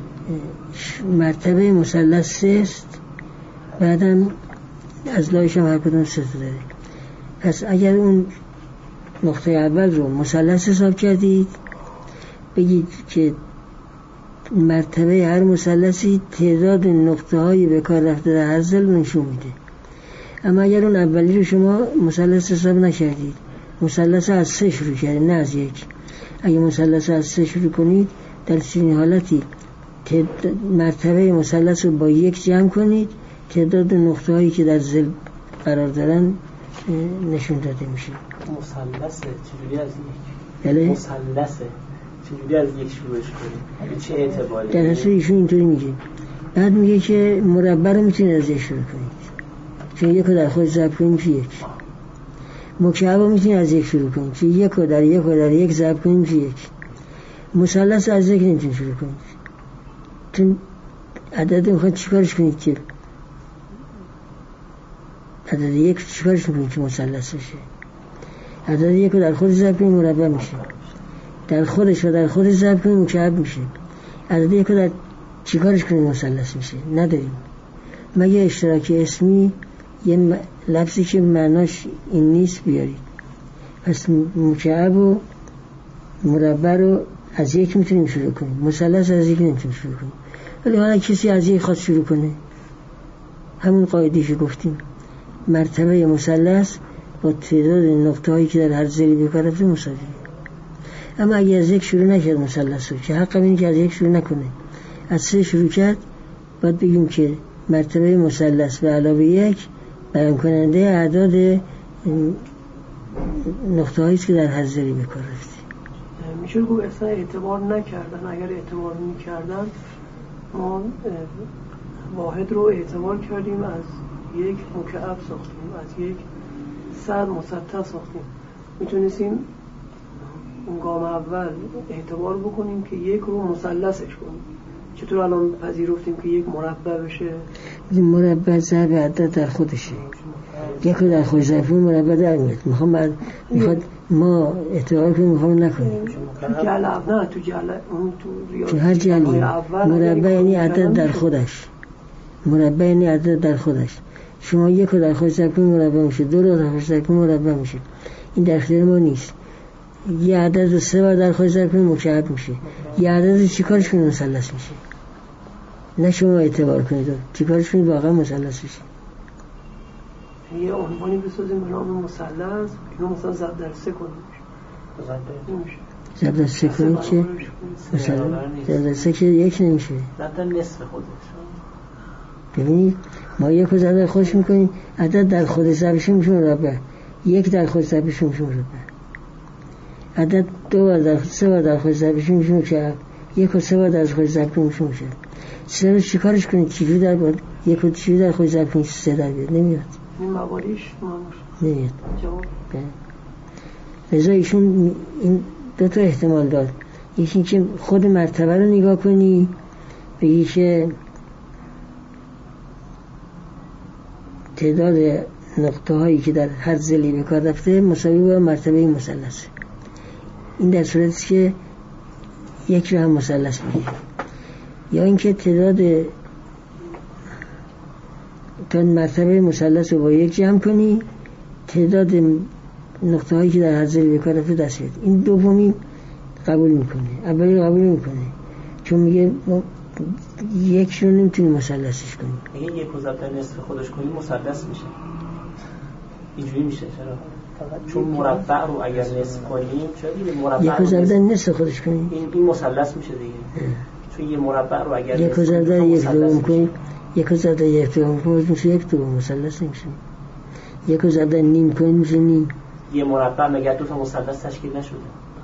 مرتبه مثلث 3 است، بعدم اضلاعش هم هر کدوم 3 تا داره. پس اگر اون نقطه اول رو مثلث حساب کردید، بگید که مرتبه هر مثلثی تعداد نقطه هایی به کار رفته در هر ضلع نشون میده. اما اگر اون اولی رو شما مثلث حساب نکردید، مثلث از 3 شروع کردید نه از 1، اگه مثلث از 3 شروع کنید در چنین حالتی مرتبه مثلث رو با 1 جمع کنید، تعداد نقطه هایی که در ضلع قرار دارن نشون داده میشه. مثلثه چجوری از 1؟ بله؟ مثلثه چجوری از 1 شروعش کنید؟ چه اعتباری؟ در اصل ایشون اینطوری میگه. بعد میگه که مربع رو میتونید از 1 شروع کنید، چون 1 رو در خود ضرب کنید میشه 1. مکعب رو میتونید از 1 شروع کنید، چون 1 رو در 1 رو در 1 ضرب کنید میشه 1. مثلث از 1 نمیتونید شروع کنید، چون عدد میخواد چیکارش کنید که عدد 1 چیکارش میکنید که مثلث بشه؟ عدد 1 رو در خود ضرب کنید مربع میشه، در خودش و در خودش ضرب کنید مکعب میشه. عدد 1 رو در چیکارش کنید مثلث میشه؟ نداریم مگه اشتراک اسمی یه لفظی که معناش این نیست بیارید. پس مکعب و مربع رو از 1 میتونیم شروع کنیم، مثلث از 1 نمیتونیم شروع کنیم. ولی حالا کسی از 1 خواست شروع کنه، همون قاعده‌شو گفتیم، مرتبه مثلث با تعداد نقطه هایی که در هر ضلعی به کار رفته مساویه. اما اگه از 1 شروع نکرد مثلث رو، که حق اینه که از 1 شروع نکنه، از 3 شروع کرد، باید بگیم که مرتبه مثلث به علاوه 1 بیان کننده اعداد نقطه هایی که در هر ضلعی به کار رفته. میشه گفت اصلا اعتبار نکردن. اگر اعتبار میکردن ما واحد رو اعتبار کردیم، از 1 مکعب ساختیم، از 1 صد مسطح ساختیم. میتونستیم اون گام اول اعتبار بکنیم که 1 رو مثلثش کنیم. چطور الان پذیرفتیم که 1 مربع بشه؟ مربع ضرب عدد در خودشه، 1 رو در خودش ضرب کنیم مربع در میاد. میخواد ما اعتبار کنیم، میخوام نکنیم. تو جلب نه، تو جلب اون تو ریاضی، تو هر جلی مربع یعنی عدد در خودش، مربع یعنی عدد در خودش. شما 1 رو در خودش ضرب کنیم مربع میشه، 2 رو در خودش ضرب کنیم مربع میشه. این در اختیار ما نیست. یه عدد رو 3 بار در خودش ضرب کنیم مکعب میشه، یه عدد رو چیکارش کنیم مثلث میشه. نه شما اعتبار کنید چیکارش کنید واقعا مثلث میشه. یه عنوانی بسازیم به نام مثلث، اینو مثلا ضرب در 3 کنیم، ضرب در 3 کنیم که مثلا ضرب در 3 که 1 نمیشه، ضرب در نصف خودش. ببینید ما 1 رو ضرب در خودش میکنیم، عدد در خودش ضربش میشه مربع، 1 در خودش ضربش میشه مربع. عدد 2 بار در 3 بار در خودش ضربش میشه مکعب، 1 رو 3 بار در خودش ضرب میشه مکعب. 3 رو چیکارش کنید؟ چجوری در باید 1 رو چجوری در خودش ضرب کنید 3 در بیاد؟ نمیاد. این مواریش نمیاد. لذا ایشون این 2 تا احتمال داد. یکی که خود مرتبه رو نگاه کنی بگی که تعداد نقطه هایی که در هر ضلعی به کار رفته مساوی با مرتبه مثلث. این در صورتی است که یک رو هم مثلث میگیره. یا اینکه تعداد تا مرتبه مثلث رو با یک جمع کنی، تعداد نقطه هایی که در هر ضلع به کار رفته دست بیاد. این دومی قبول میکنه، اولی قبول میکنه، چون میگه یک رو نمیتونی مثلثش کنی. اگه یک رو ضرب در نصف خودش کنی مثلث میشه. اینجوری میشه چرا؟ چون مربع رو اگر نصف کنیم، چرا دیگه مربع یک رو ضرب در نصف خودش کنی این مثلث میشه دیگه. چون یه مربع رو اگر یک رو ضرب در یک دوم کنی، یک رو ضرب در یک دوم کنی میشه یک دوم، مثلث نمیشه. یک رو ضرب در نیم کنی میشه نیم. یه مربع مگر دو تا مثلث تشکیل نشده؟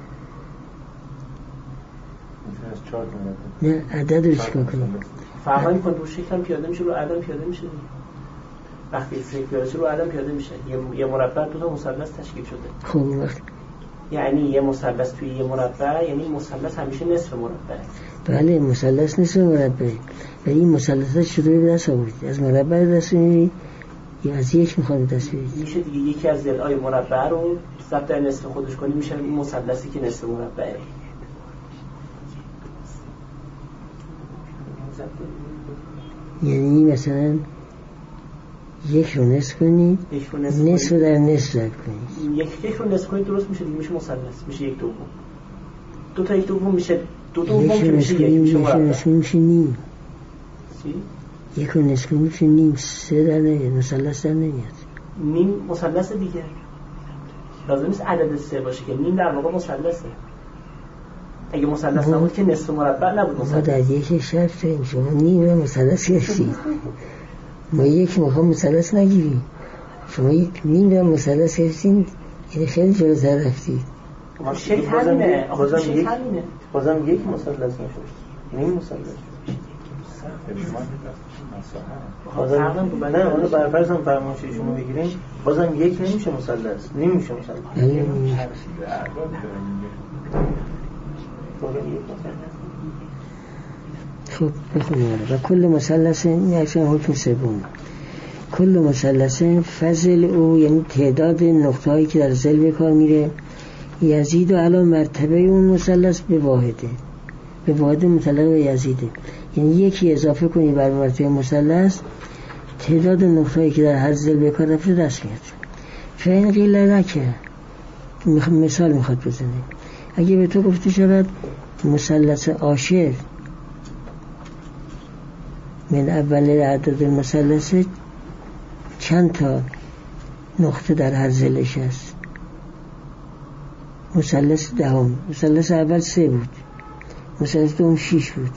نه عدد رو چیکار کنیم؟ فرق میکنه رو شکل هم پیاده میشه، رو عدد پیاده میشه. وقتی شکل پیاده رو عدد پیاده میشه. یه مربع دو تا مثلث تشکیل شده. خب وقت یعنی یه مثلث توی یه مربع، یعنی مثلث همیشه نصف مربع. بله مثلث نصف مربع. ولی این مثلثات چطوری به دست آوردید؟ از مربع به دست میاری یا از یک میخواد به دست بیارید؟ میشه دیگه یکی از ضلعای مربع رو ضرب در نصف خودش کنی، میشه این مثلثی که نصف مربعه. یعنی مثلا یک رو نصف کنید، نصف در نصف ضرب کنید. یک رو نصف کنید درست میشه دیگه، میشه مثلث، میشه یک دوم. دو تا یک دوم میشه دو دوم که میشه یک، میشه مربع. میشه نیم. چی؟ یک رو نصف کنید میشه نیم، سه در نمیاد، مثلث در نمیاد. نیم مثلث دیگه. لازم نیست عدد سه باشه که نیم در واقع مثلثه. اگه مثلث نبود که نصف مربع نبود مثلث. ما در یک شرط داریم، شما نیم رو مثلث گرفتید، ما یک میخوام مثلث نگیریم، شما یک نیم رو مثلث گرفتید، یعنی خیلی جلوتر رفتید. شکل همینه، بازم یک مثلث نشد، نیم مثلث. نه حالا برفرض هم فرمایش شما بگیریم، بازم یک نمیشه مثلث، نیم میشه مثلث. خب بخونیم. و کل مثلث، این اصلا حکم سوم، کل مثلث فضل او یعنی تعداد نقطه هایی که در ضلع به کار میره، یزید و علی مرتبه اون مثلث به واحده، به واحد مطلق و یزیده. یعنی یکی اضافه کنی بر مرتبه مثلث، تعداد نقطه هایی که در هر ضلع به کار رفته دست میاد. فین قیل لک، مثال میخواد بزنه، اگه به تو گفته شود مثلث عاشر من اول اعداد المثلث چند تا نقطه در هر ضلعش هست؟ مثلث دهم، مثلث اول 3 بود، مثلث دوم 6 بود،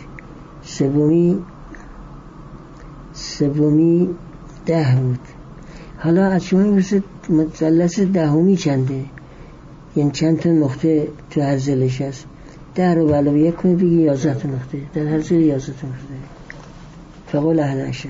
سومی 10 بود. حالا از شما مثلث دهمی چنده؟ یعنی چند تا نقطه تو هر ضلعش هست؟ 10 رو علاوه 1 کنید بگی 11 تا نقطه در هر ضلع، 11 تا نقطه. فقال 11.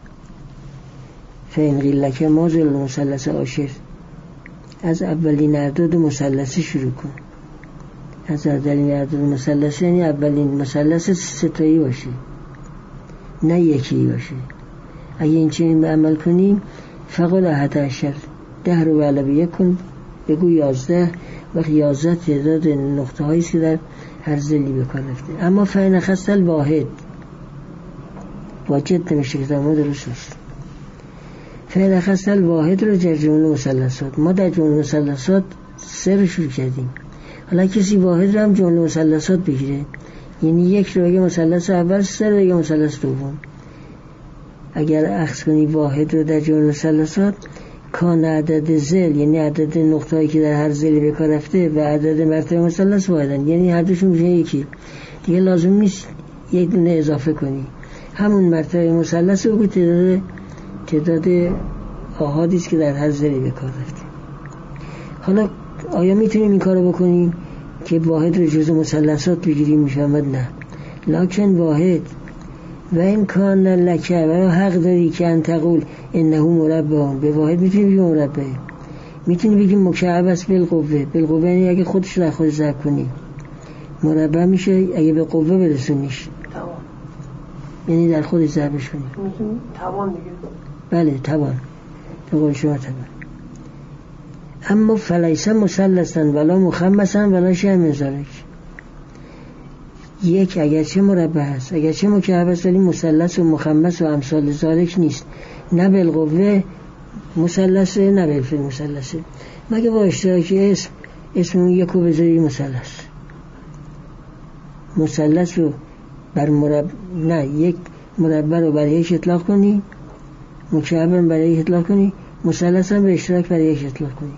فین قیل لک ما ضلع مثلث عاشر، از اولین اعداد مثلث شروع کن. از اولین اعداد مثلث یعنی اولین مثلث 3 تایی باشه، نه یکی باشه. اگه این چنین به عمل کنیم فقال 11، 10 رو علاوه 1 کن بگو 11. وقت 11 تعداد نقطه هایی که در هر ضلعی به کار رفته. اما فین خص الواحد واجد نمیشه که ما درست نیست. فین خص الواحد رو در جمله مثلثات، ما در جمله مثلثات 3 رو شروع کردیم، حالا کسی واحد رو هم جمله مثلثات بگیره، یعنی 1 رو بگه مثلث اول، 3 رو بگه مثلث دوم. اگر اخذ کنی واحد رو در جمله مثلثات، کان عدد ضلع یعنی عدد نقطه هایی که در هر ضلع به کار رفته و عدد مرتبه مثلث واحدن، یعنی هر دوشون میشه یکی، دیگه لازم نیست یک دونه اضافه کنی، همون مرتبه مثلث رو که تعداد آحادی است که در هر ضلع به کار رفته. حالا آیا میتونیم این کارو بکنیم که واحد رو جزء مثلثات بگیریم؟ میفهمد نه، لکن واحد و این کان لکه و حق داری که انتقول انه مربع، به واحد میتونی بگیم مربع، میتونی بگیم مکعب است بالقوه. بالقوه یعنی اگه خودش در خود ضرب کنی مربع میشه، اگه به قوه برسونیش یعنی در خودش ضربش کنی توان دیگه. بله توان. به قول شما طبعا. اما فلیس مثلثا ولا مخمسا ولا شیء من ذلک. یک اگرچه مربع است، اگرچه مکعب است، ولی مثلث و مخمس و امثال ذلک نیست. نه بالقوه مثلثه نه بالفعل مثلثه، مگه با اشتراک اسم اون یکو بذاری مثلث رو بر نه یک مربع رو برای یک اطلاق کنی، مکعب رو برای یک اطلاق کنی، مثلث هم به اشتراک برای یک اطلاق کنی،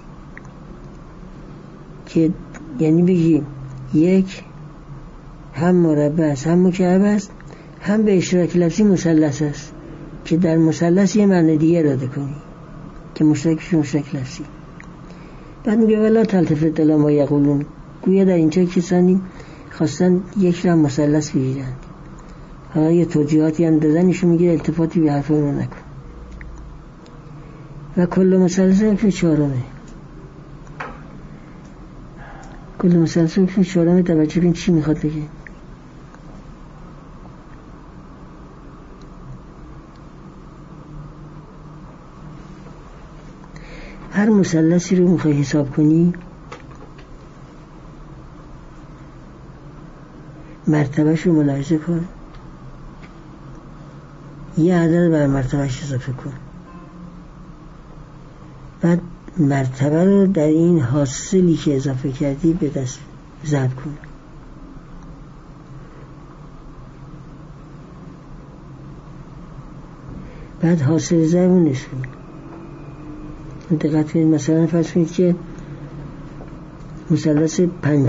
که یعنی بگی یک هم مربع است هم مکعب است هم به اشتراک لفظی مثلث است، که در مثلث یه معنی دیگه اراده کنی که مشترکش مشترک لفظی. بعد میگه ولا تلتفت الی ما یقولون، گویا در اینجا کسانی خواستن یک را مثلث بگیرن، حالا یه توجیهاتی هم دادن، ایشون میگه التفاتی به حرف اون نکن. و کل مثلث حکم چهارمه، کل مثلث حکم چهارمه. توجه کن چی میخواد بگه. هر مثلثی رو میخوای حساب کنی مرتبهش رو ملاحظه کن، یه عدد بر مرتبهش اضافه کن، بعد مرتبه رو در این حاصلی که اضافه کردی به دست ضرب کن. بعد حاصل ضرب رو نصف کن. دقت کنید، مثلا فرض کنید که مثلث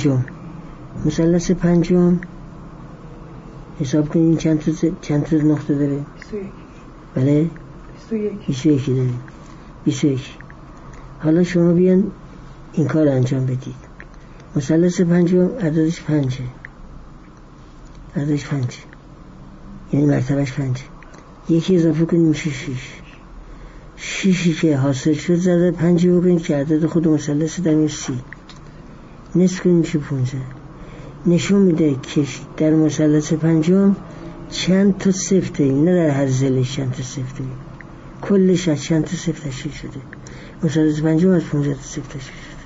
پنجم حساب کنید چند تا نقطه داره؟ 21. بله 21 داره. 21. حالا شما بیان این کار انجام بدید. مثلث پنجم عددش 5، یعنی مرتبهش 5. یکی اضافه کنید میشه 6 که حاصل شد زده 5 بکنید که عدد خود مثلث در میشه 30، نصف کنید میشه 15. نشون میده که در مثلث پنجم چند تا صفر داریم، نه در هر ضلعش چند تا صفر داریم، کلش از چند تا صفر تشکیل شده. مثلث پنجم از 15 تا صفر تشکیل شده.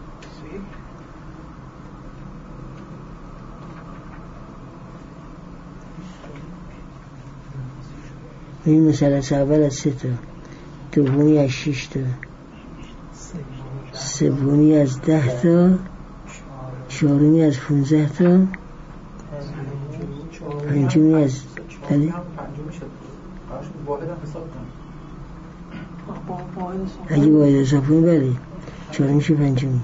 این مثلث اول از 3 تا، دومی از 6 تا، سومی از 10 تا، چهارمی از 15 تا، پنجمی از اگه باید حساب کنیم بله چهارمیش پنجمی.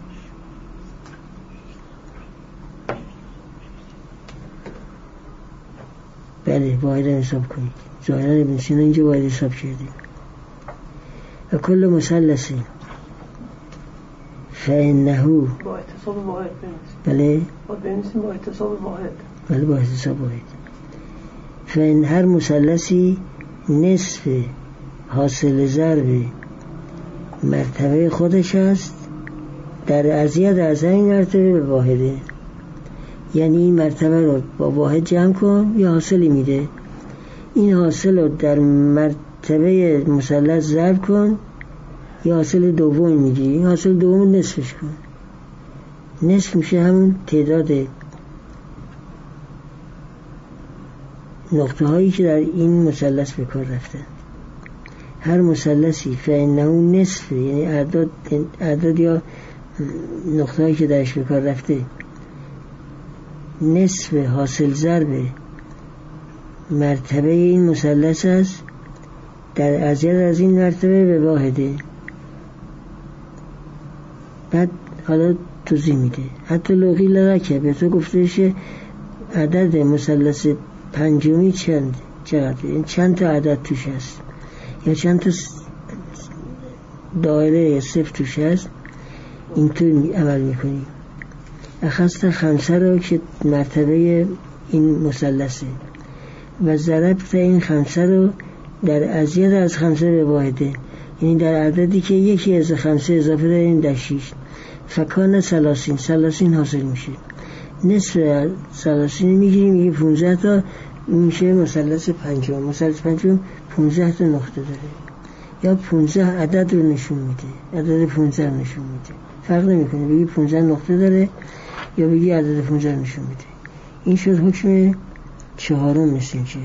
بله باید حساب کنید. ظاهرا ابن سینا اینجا باید حساب کردیم. و کل مثلثی فإنه با اتصاب واحد بله بنویسیم با اتصاب واحد. بله با اتصاب واحد. فإن هر مثلثی نصف حاصل ضرب مرتبه خودش است در ازید از این مرتبه به واحده، یعنی این مرتبه رو با واحد جمع کن یا حاصلی میده، این حاصل رو در مرتبه مثلث ضرب کن یا حاصل دوم میگیری، حاصل دوم نصفش کن. نصف میشه همون تعداد نقطه هایی که در این مثلث به کار رفته. هر مثلثی فإنه نصف، یعنی اعداد یا نقطه هایی که درش به کار رفته نصف حاصل ضرب مرتبه این مثلث است در ازید از این مرتبه به واحده. بعد حالا توضیح میده حتی لغی لرکه به تو گفتهشه عدد مثلث پنجمی چقدر، این چند تا عدد توش هست یا چند تا دایره یا صفر توش هست، اینطور عمل میکنی. اخست خمسه رو که مرتبه این مثلثه و ضربت این خمسه رو در ازید از خمسه به واحده، یعنی در عددی که یکی از خمسه اضافه داریم در 6 فکان سلاسین حاصل میشه. نصف سلاسین میگیریم میگه 15 تا میشه مثلث پنجم. مثلث پنجم 15 تا نقطه داره، یا 15 عدد رو نشون میده، عدد 15 رو نشون میده. فرق نمیکنه بگی 15 نقطه داره یا بگی عدد 15 رو نشون میده. این شد حکم چهارم. مثل اینکه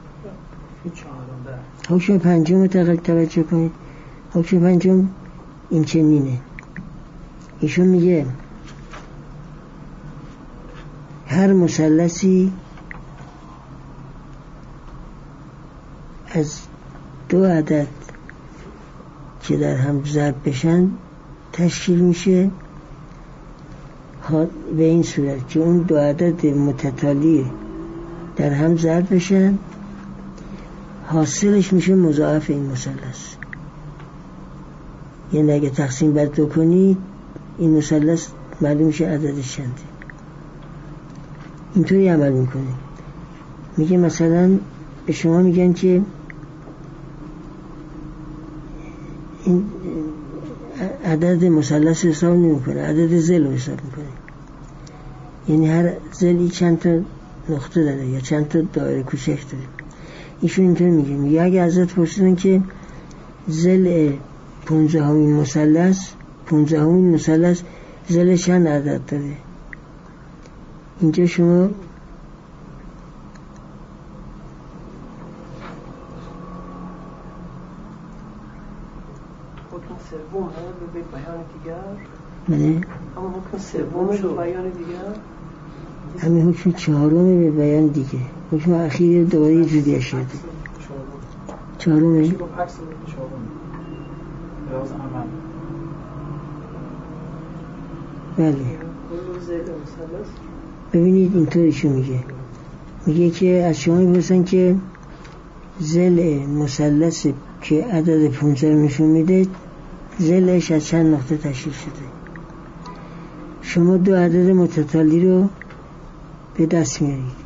حکم پنجم رو توجه کنید. حکم پنجم این چنینه. ایشون میگه هر مثلثی از 2 عدد که در هم ضرب بشن تشکیل میشه به این صورت که اون 2 عدد متتالی در هم ضرب بشن حاصلش میشه مضاعف این مثلث. یعنی اگه تقسیم بر 2 کنید این مثلث معلوم میشه عددش چنده. اینطوری عمل میکنه. میگه مثلا به شما میگن که این عدد مثلث حساب نمیکنه، عدد ضلع رو حساب میکنه. یعنی هر ضلعی چند تا نقطه داره یا چند تا دایره کوچک داره. ایشون اینطور میگه اگه ازت پرسیدن که ضلع 15مین مثلث ضلع چند عدد داره، اینجا شما حکم سوم به بیان دیگر. بله. اما حکم سوم به بیان دیگر. همین حکم چهارم به بیان دیگه. حکم اخیر دوباره یه جوری شده. چهارمه. بله. ببینید اینطوریشو میگه که از شما میپرسن که ضلع مثلث که عدد 15 نشون میده ضلعش از چند نقطه تشکیل شده. شما 2 عدد متتالی رو به دست میارید.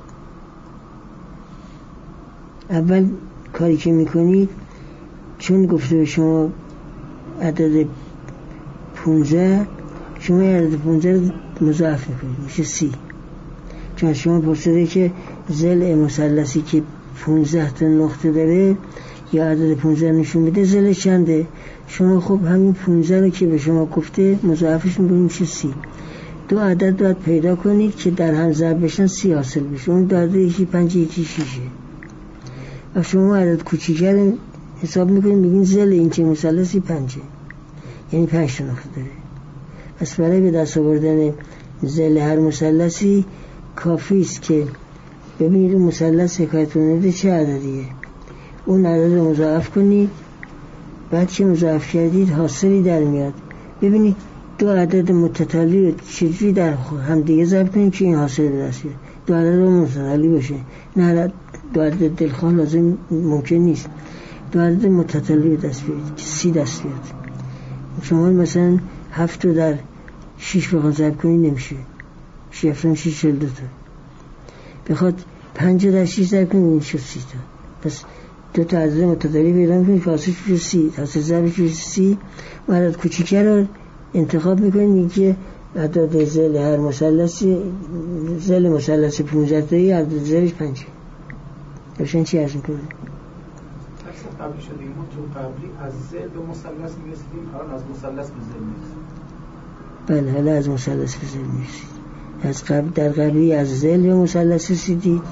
اول کاری که میکنید چون گفته به شما عدد 15 شما عدد 15 رو مضاعف میکنید میشه 30. چون شما پرسیده که ضلع مثلثی که 15 تا نقطه داره یا عدد 15 نشون میده ضلع چنده. شما خب همین 15 رو که به شما گفته مضاعفش میکنید میشه 30. 2 عدد باید پیدا کنید که در هم ضرب بشن 30 حاصل بشه. اون 2 عدد یکی 5 یکی 6. و شما عدد کوچیک‌تر حساب میکنید میگین ضلع این چه مثلثی 5 یعنی 5 تا نقطه داره. پس برای به دست آوردن ضلع هر مثلثی کافی است که ببینید اون مثلث حکایتون نده چه عددیه، اون عدد رو مضاعف کنید. بعد که مضاعف کردید حاصلی در میاد. ببینید 2 عدد متتالی رو چجوری در هم دیگه ضرب کنید که این حاصل به دست بیاد. 2 عدد متتالی باشه، نه 2 عدد دلخواه لازم ممکن نیست. 2 عدد متتالی به دست بیاد که 30 دست بیاد. شما مثلا 7 رو در 6 بخواد ضرب کنید نمیشه. 6 میشه 42 تا. بخواد 5 در 6 ضرب کنید میشه 30 تا. پس 2 تا عدد متتالی پیدا کنید که حاصلش میشه 30. حاصل ضربش میشه 30. و عدد کوچیک‌تر رو انتخاب میکنید میگه عدد ضلع هر مثلثی ضلع مثلث 15 تایی عدد ضلعش 5. روشن چی عرض میکنه؟ درس قبلی شده ما تو قبلی از ضلع به مثلث میرسیدیم، الان از مثلث به ضلع میرسیم. بله حالا از مثلث به ضلع میرسید. از قبل در قبلی از ضلع به مثلث رسیدید،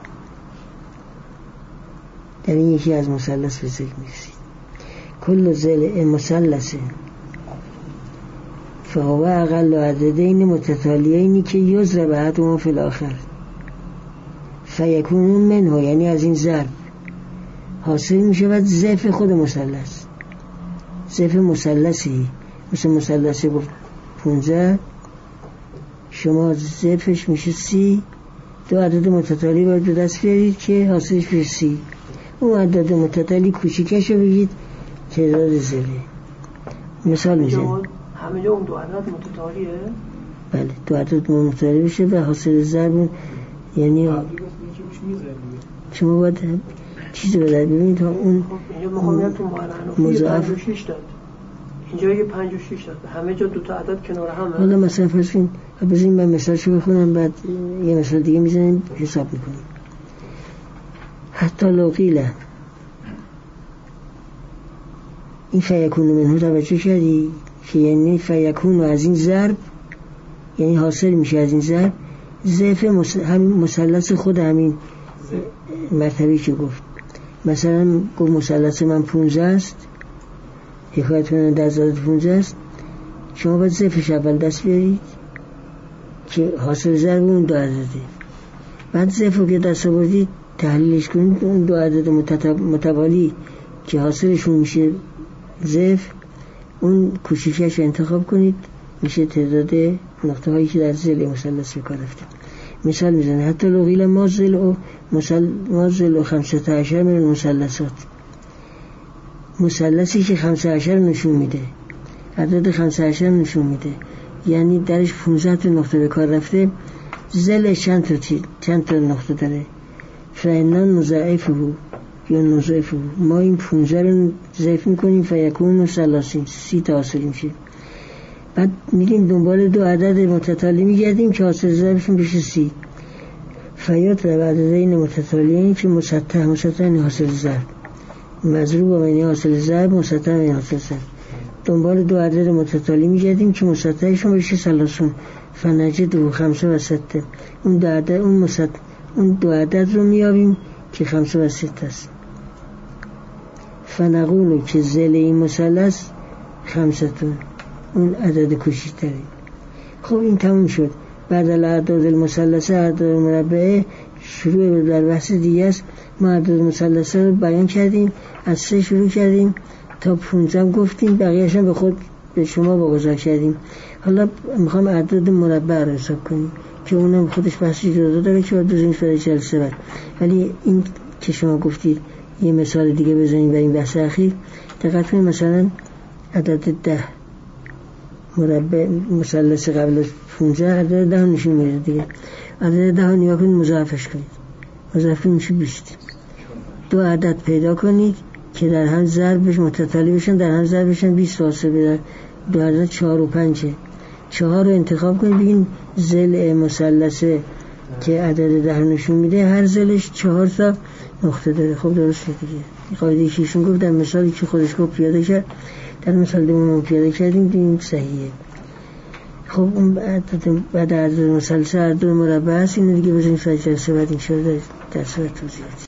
در این یکی از مثلث به ضلع میرسید. کل ضلع مثلث فهو اقل عددین متتالیینی که یضرب احدهما فی الاخر فیکون منه، یعنی از این ضرب حاصل میشه بعد ضعف خود مثلث. ضعف مثلثی مثل مثلث 15 شما ضعفش میشه 30. 2 عدد متتالی باید به دست بیارید که حاصلش میشه 30. اون عدد متتالی کوچیکش رو بگید تعداد ضلع. مثال میزنیم همه جا اون 2 عدد متتالیه. بله 2 عدد متتالی بشه و حاصل ضرب یعنی شما باید چیزی بذارید. ببینید اون اینجا میخوام یاد تو مضاعف 5 و 6 داد، اینجا یه 5 و 6 داد، همه جا 2 تا عدد کنار هم. حالا مثلا فرض کنید بذارید من مثالشو بخونم بعد یه مثال دیگه میزنیم حساب میکنیم. حتی لو قیل این فیکون منه توجه کردی که یعنی فیکون از این ضرب یعنی حاصل میشه از این ضرب ضعف همین مثلث خود همین مرتبه‌ای که گفت. مثلا گفت مثلث من 15 است، حکایت من در زادت 15 است، شما باید ضعفش اول دست بیارید که حاصل ضرب اون 2 عدده. بعد ضعف رو که دست آوردید تحلیلش کنید، اون 2 عدد متوالی که حاصلشون میشه ضعف، اون کوچیکش انتخاب کنید، میشه تعداد نقطه هایی که در ضلع مثلث به کار رفته. مثال میزنه حتی لو قیل ما ضلع 15 من المثلثات، مثلثی که 15 نشون میده، عدد 15 نشون میده، یعنی درش 15 تا نقطه به کار رفته، ضلع چند تا نقطه داره، فإنن مضاعفه یا نضاعفه، ما این 15 رو ضعف میکنیم فیکون 30 تا حاصل میشه. بعد میریم دنبال 2 عدد متتالی میگردیم که حاصل ضربشون بشه 30. فیات رو عددین متتالیین که مسطح یعنی حاصل ضرب، مضروب یعنی حاصل ضرب، مسطح یعنی حاصل ضرب. دنبال 2 عدد متتالی میگردیم که مسطحشون بشه 30. فنجد و 5 و 6. اون 2 عدد اون 2 عدد رو میابیم که 5 و 6 است. فنقول که ضلع این مثلث 5 اون عدد کوچکتره. خب این تموم شد. بعد الاعداد المثلثه اعداد مربعه شروع در بحث دیگه است. ما اعداد مثلثه رو بیان کردیم، از 3 شروع کردیم تا 15 گفتیم، بقیه‌اش هم به شما واگذار کردیم. حالا میخوام اعداد مربع رو حساب کنیم که اونم خودش بحثی جدا داره که باید بزنیم برای جلسه بعد. ولی این که شما گفتید یه مثال دیگه بزنیم برای این بحث اخیر، دقت کنید. مثلا عدد 10 مربع مثلث قبل از 15 عدد 10 نشون میده دیگه. عدد 10 نیا کنید، مضاعفش کنید، مضاعف میشه 20. 2 عدد پیدا کنید که در هم ضربش متتالی بشن، در هم ضرب بشن 20 واسه بده. 2 عدد 4 و 5. 4 رو انتخاب کنید، بگین ضلع مثلثه که عدد 10 نشون میده هر ضلعش 4 تا نقطه داره. خب درسته دیگه. این قاعده که ایشون گفت در مثالی که خودش گفت پیاده کرد، در مثال دیمون پیاده کردیم، این صحیحه. خب اون بعد عدد مثلثه اعداد مربع است. اینو دیگه بزنیم فرای جلسه بعد این شده در صورت توضیحات.